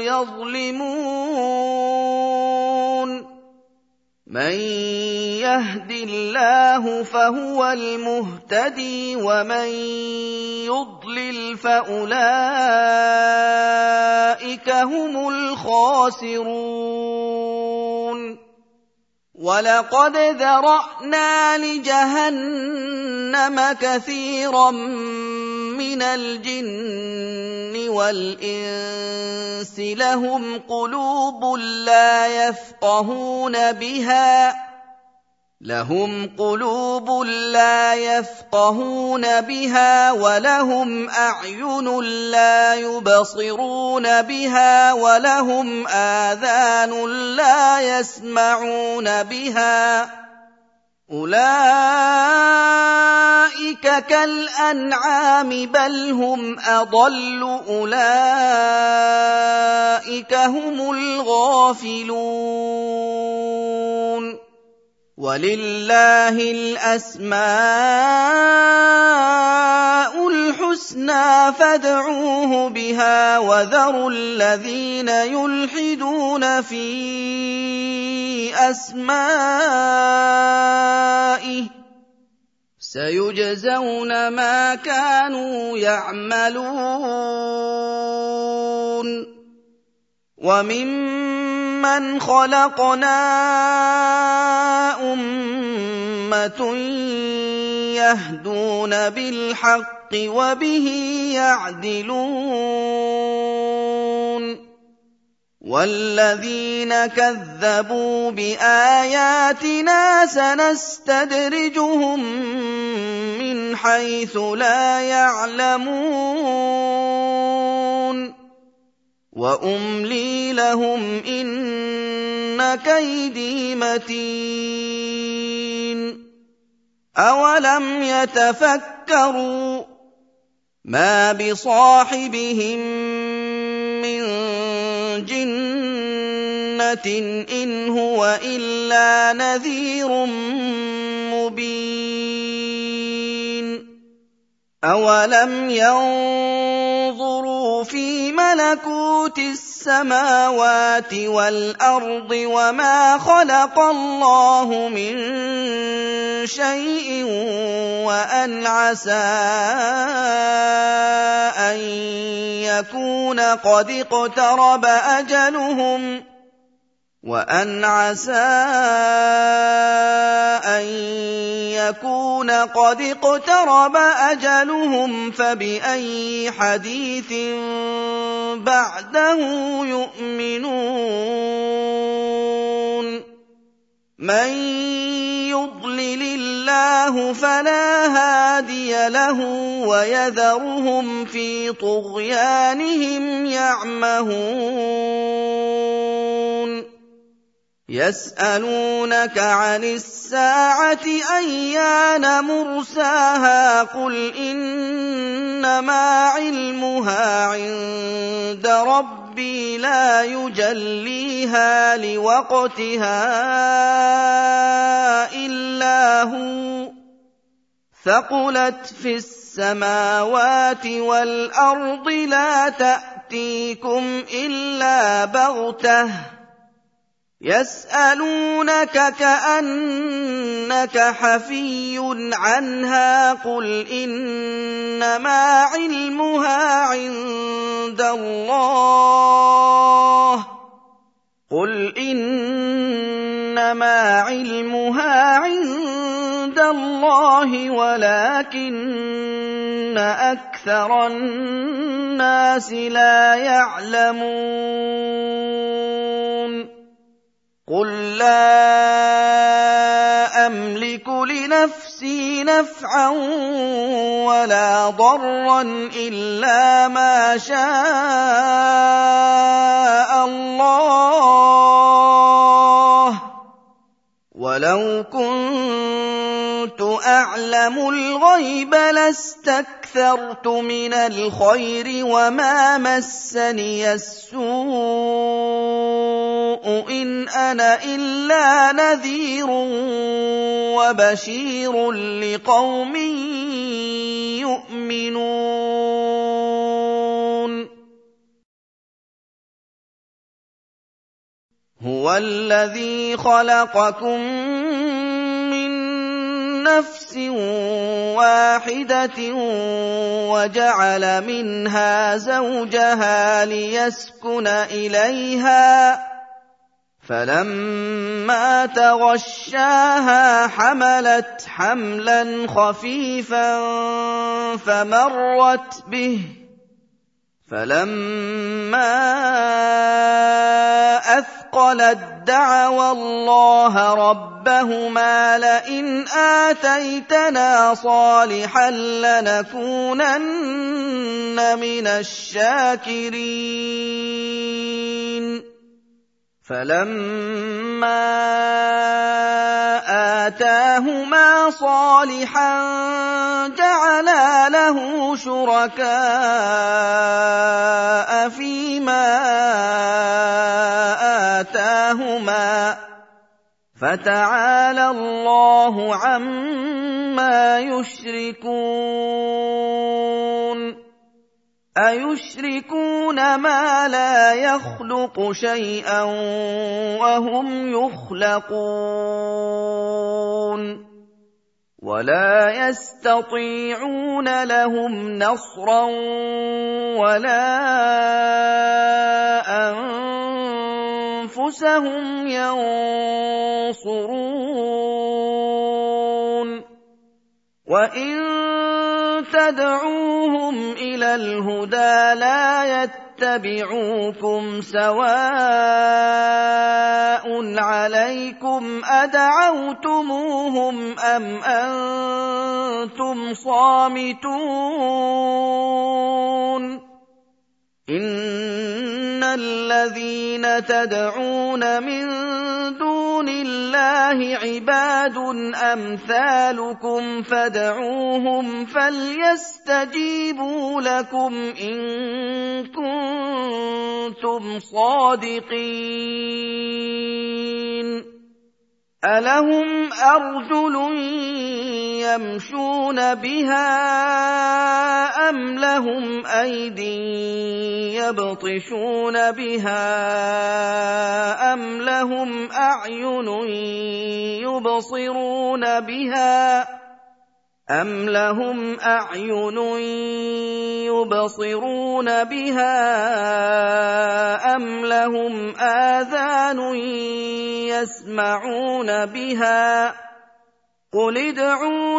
يظلمون من يهد الله فهو المهتدي ومن يضلل فأولئك هم الخاسرون ولقد ذرأنا لجهنم كثيرا من مِنَ الْجِنِّ وَالْإِنسِ لَهُمْ قُلُوبٌ لَّا يَفْقَهُونَ بِهَا لهم قلوب لا يفقهون بها ولهم أعين لا يبصرون بها ولهم آذان لا يسمعون بها أولئك كالأنعام بل هم أضل أولئك هم الغافلون وَلِلَّهِ الْأَسْمَاءُ الْحُسْنَىٰ فَادْعُوهُ بِهَا وَذَرُوا الَّذِينَ يُلْحِدُونَ فِي أَسْمَائِهِ ۚ سَيُجْزَوْنَ مَا كَانُوا يَعْمَلُونَ وَمِمَّنْ خَلَقْنَا أُمَّةٌ يَهْدُونَ بِالْحَقِّ وَبِهِ يَعْدِلُونَ وَالَّذِينَ كَذَّبُوا بِآيَاتِنَا سَنَسْتَدْرِجُهُم مِّنْ حَيْثُ لَا يَعْلَمُونَ وَأُمْلِي لَهُمْ إِنَّ كَيْدِي مَتِينٌ أَوَلَمْ يَتَفَكَّرُوا مَا بِصَاحِبِهِم مِّن جِنَّةٍ إِنْ هُوَ إِلَّا نَذِيرٌ مُّبِينٌ أَوَلَمْ يَنظُرُوا فِي مَلَكُوتِ السَّمَاوَاتِ وَالْأَرْضِ وَمَا خَلَقَ اللَّهُ مِن شَيْءٍ وَأَنْ عَسَىٰ أَن يَكُونَ قَدِ اقْتَرَبَ أَجَلُهُمْ وَأَنْ عَسَىٰ أَن يَكُونَ قَدِ اقْتَرَبَ أَجَلُهُمْ فَبِأَيِّ حَدِيثٍ بَعْدَهُ يُؤْمِنُونَ مَن يُضْلِلِ اللَّهُ فَلَا هَادِيَ لَهُ وَيَذَرُهُمْ فِي طُغْيَانِهِمْ يَعْمَهُونَ يَسْأَلُونَكَ عَنِ السَّاعَةِ أَيَّانَ مُرْسَاهَا قُلْ إِنَّمَا عِلْمُهَا عِندَ رَبِّي لَا يُجَلِّيهَا لِوَقْتِهَا إِلَّا هُوَ ثَقُلَتْ فِي السَّمَاوَاتِ وَالْأَرْضِ لَا تَأْتِيكُمْ إِلَّا بَغْتَةً يَسْأَلُونَكَ كَأَنَّكَ حَفِيٌّ عَنْهَا قُلْ إِنَّمَا عِلْمُهَا عِندَ اللَّهِ قُلْ إِنَّمَا عِلْمُهَا عِندَ اللَّهِ وَلَٰكِنَّ أَكْثَرَ النَّاسِ لَا يَعْلَمُونَ قُل لَّا أَمْلِكُ لِنَفْسِي نَفْعًا وَلَا ضَرًّا إِلَّا مَا شَاءَ اللَّهُ وَلَوْ كُنتُ أَعْلَمُ الْغَيْبَ لَاسْتَكْثَرْتُ مِنَ الْخَيْرِ وَمَا مَسَّنِيَ السُّوءُ إِنْ أَنَا إِلَّا نَذِيرٌ وَبَشِيرٌ لِقَوْمٍ يُؤْمِنُونَ هُوَ الَّذِي خَلَقَكُم مِّن نَّفْسٍ وَاحِدَةٍ وَجَعَلَ مِنْهَا زَوْجَهَا لِيَسْكُنَ إِلَيْهَا فَلَمَّا تَغَشَّاهَا حَمَلَتْ حَمْلًا خَفِيفًا فَمَرَّتْ بِهِ ۖ فَلَمَّا أَثْقَلَت دَّعَوَا اللَّهَ رَبَّهُمَا لَئِنْ آتَيْتَنَا صَالِحًا لَّنَكُونَنَّ مِنَ الشَّاكِرِينَ فَلَمَّا آتَاهُمَا صَالِحًا جَعَلَا لَهُ شُرَكَاءَ فِيمَا آتَاهُمَا ۚ فَتَعَالَى اللَّهُ عَمَّا يُشْرِكُونَ أَيُشْرِكُونَ مَا لَا يَخْلُقُ شَيْئًا وَهُمْ يُخْلَقُونَ وَلَا يَسْتَطِيعُونَ لَهُمْ نَصْرًا وَلَا أَنفُسَهُمْ يَنصُرُونَ وَإِن تَدْعُوهُمْ إِلَى الْهُدَىٰ لَا يَتَّبِعُوكُمْ سَوَاءٌ عَلَيْكُمْ أَدَعَوْتُمُوهُمْ أَمْ أَنتُمْ صَامِتُونَ إِنَّ الَّذِينَ تَدْعُونَ مِن دُونِ اللَّهِ عِبَادٌ أَمْثَالُكُمْ فَادْعُوهُمْ فَلْيَسْتَجِيبُوا لَكُمْ إِن كُنتُمْ صَادِقِينَ أَلَهُمْ أَرْجُلٌ يَمْشُونَ بِهَا أَمْ لَهُمْ أَيْدٍ يَبْطِشُونَ بِهَا أَمْ لَهُمْ أَعْيُنٌ يُبْصِرُونَ بِهَا أَمْ لَهُمْ أَعْيُنٌ يُبْصِرُونَ بِهَا أَمْ لَهُمْ آذَانٌ يَسْمَعُونَ بِهَا ۗ قُلِ ادْعُوا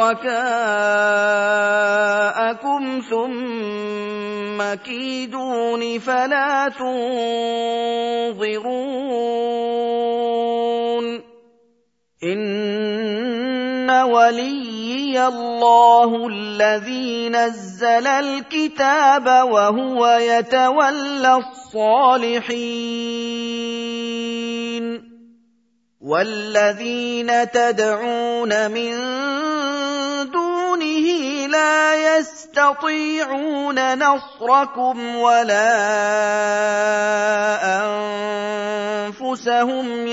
شُرَكَاءَكُمْ ثُمَّ كِيدُونِ فَلَا تُنظِرُونِ إِنَّ وَلِيِّيَ اللَّهُ الَّذِي نَزَّلَ الْكِتَابَ وَهُوَ يَتَوَلَّى الصَّالِحِينَ وَالَّذِينَ تَدْعُونَ مِن دُونِهِ لَا يَسْتَطِيعُونَ نَصْرَكُمْ وَلَا أَنفُسَهُمْ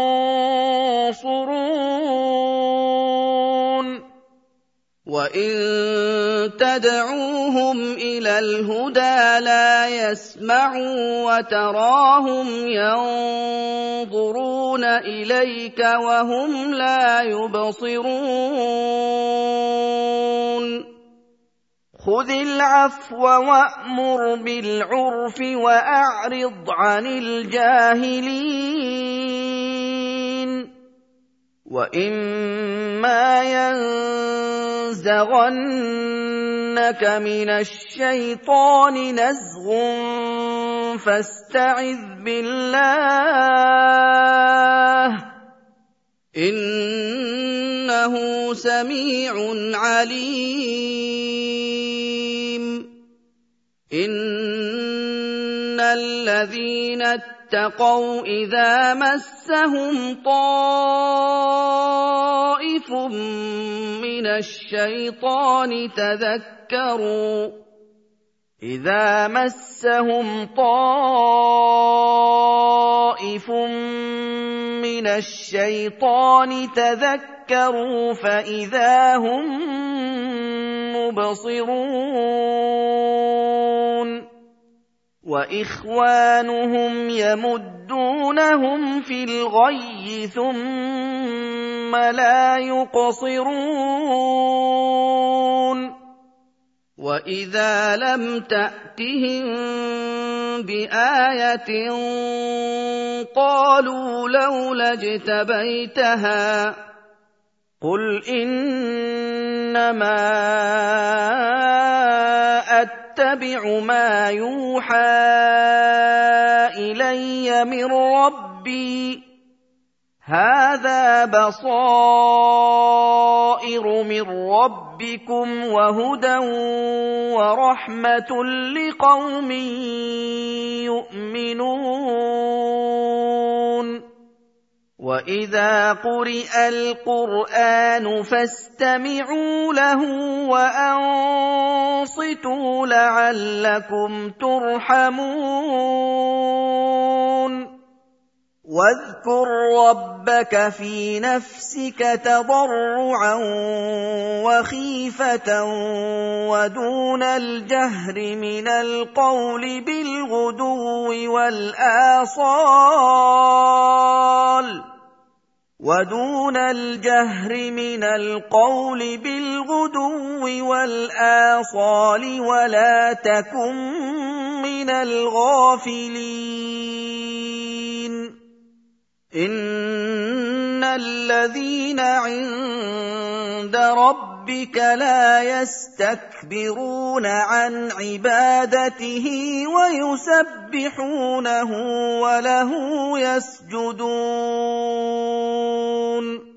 يَنصُرُونَ وَإِن تَدْعُوهُمْ إِلَى الْهُدَىٰ لَا يَسْمَعُوا وَتَرَاهُمْ يَنظُرُونَ إِلَيْكَ وَهُمْ لَا يُبْصِرُونَ خُذِ الْعَفْوَ وَأْمُرْ بِالْعُرْفِ وَأَعْرِضْ عَنِ الْجَاهِلِينَ وَإِمَّا يَنزَغَنَّكَ مِنَ الشَّيْطَانِ نَزْغٌ فَاسْتَعِذْ بِاللَّهِ ۖ إِنَّهُ سَمِيعٌ عَلِيمٌ إِنَّ الَّذِينَ اتَّقَوْا إِذَا مَسَّهُمْ طَائِفٌ مِّنَ الشَّيْطَانِ تَذَكَّرُوا إِذَا مَسَّهُمْ طَائِفٌ مِّنَ الشَّيْطَانِ تَذَكَّرُوا فَإِذَا هُم مُّبْصِرُونَ وَإِخْوَانُهُمْ يَمُدُّونَهُمْ فِي الْغَيِّ ثُمَّ لَا يُقْصِرُونَ وَإِذَا لَمْ تَأْتِهِم بآية قالوا لولا اجتبيتها قل إنما أتبع ما يوحى إلي من ربي هذا بصائر من ربكم وهدى ورحمة لقوم يؤمنون وإذا قرئ القرآن فاستمعوا له وأنصتوا لعلكم ترحمون واذكر ربك في نفسك تضرعا وخيفة ودون الجهر من القول بالغدو والآصال ودون الجهر من القول بالغدو والآصال ولا تكن من الغافلين إن الذين عند ربك لا يستكبرون عن عبادته ويسبحونه وله يسجدون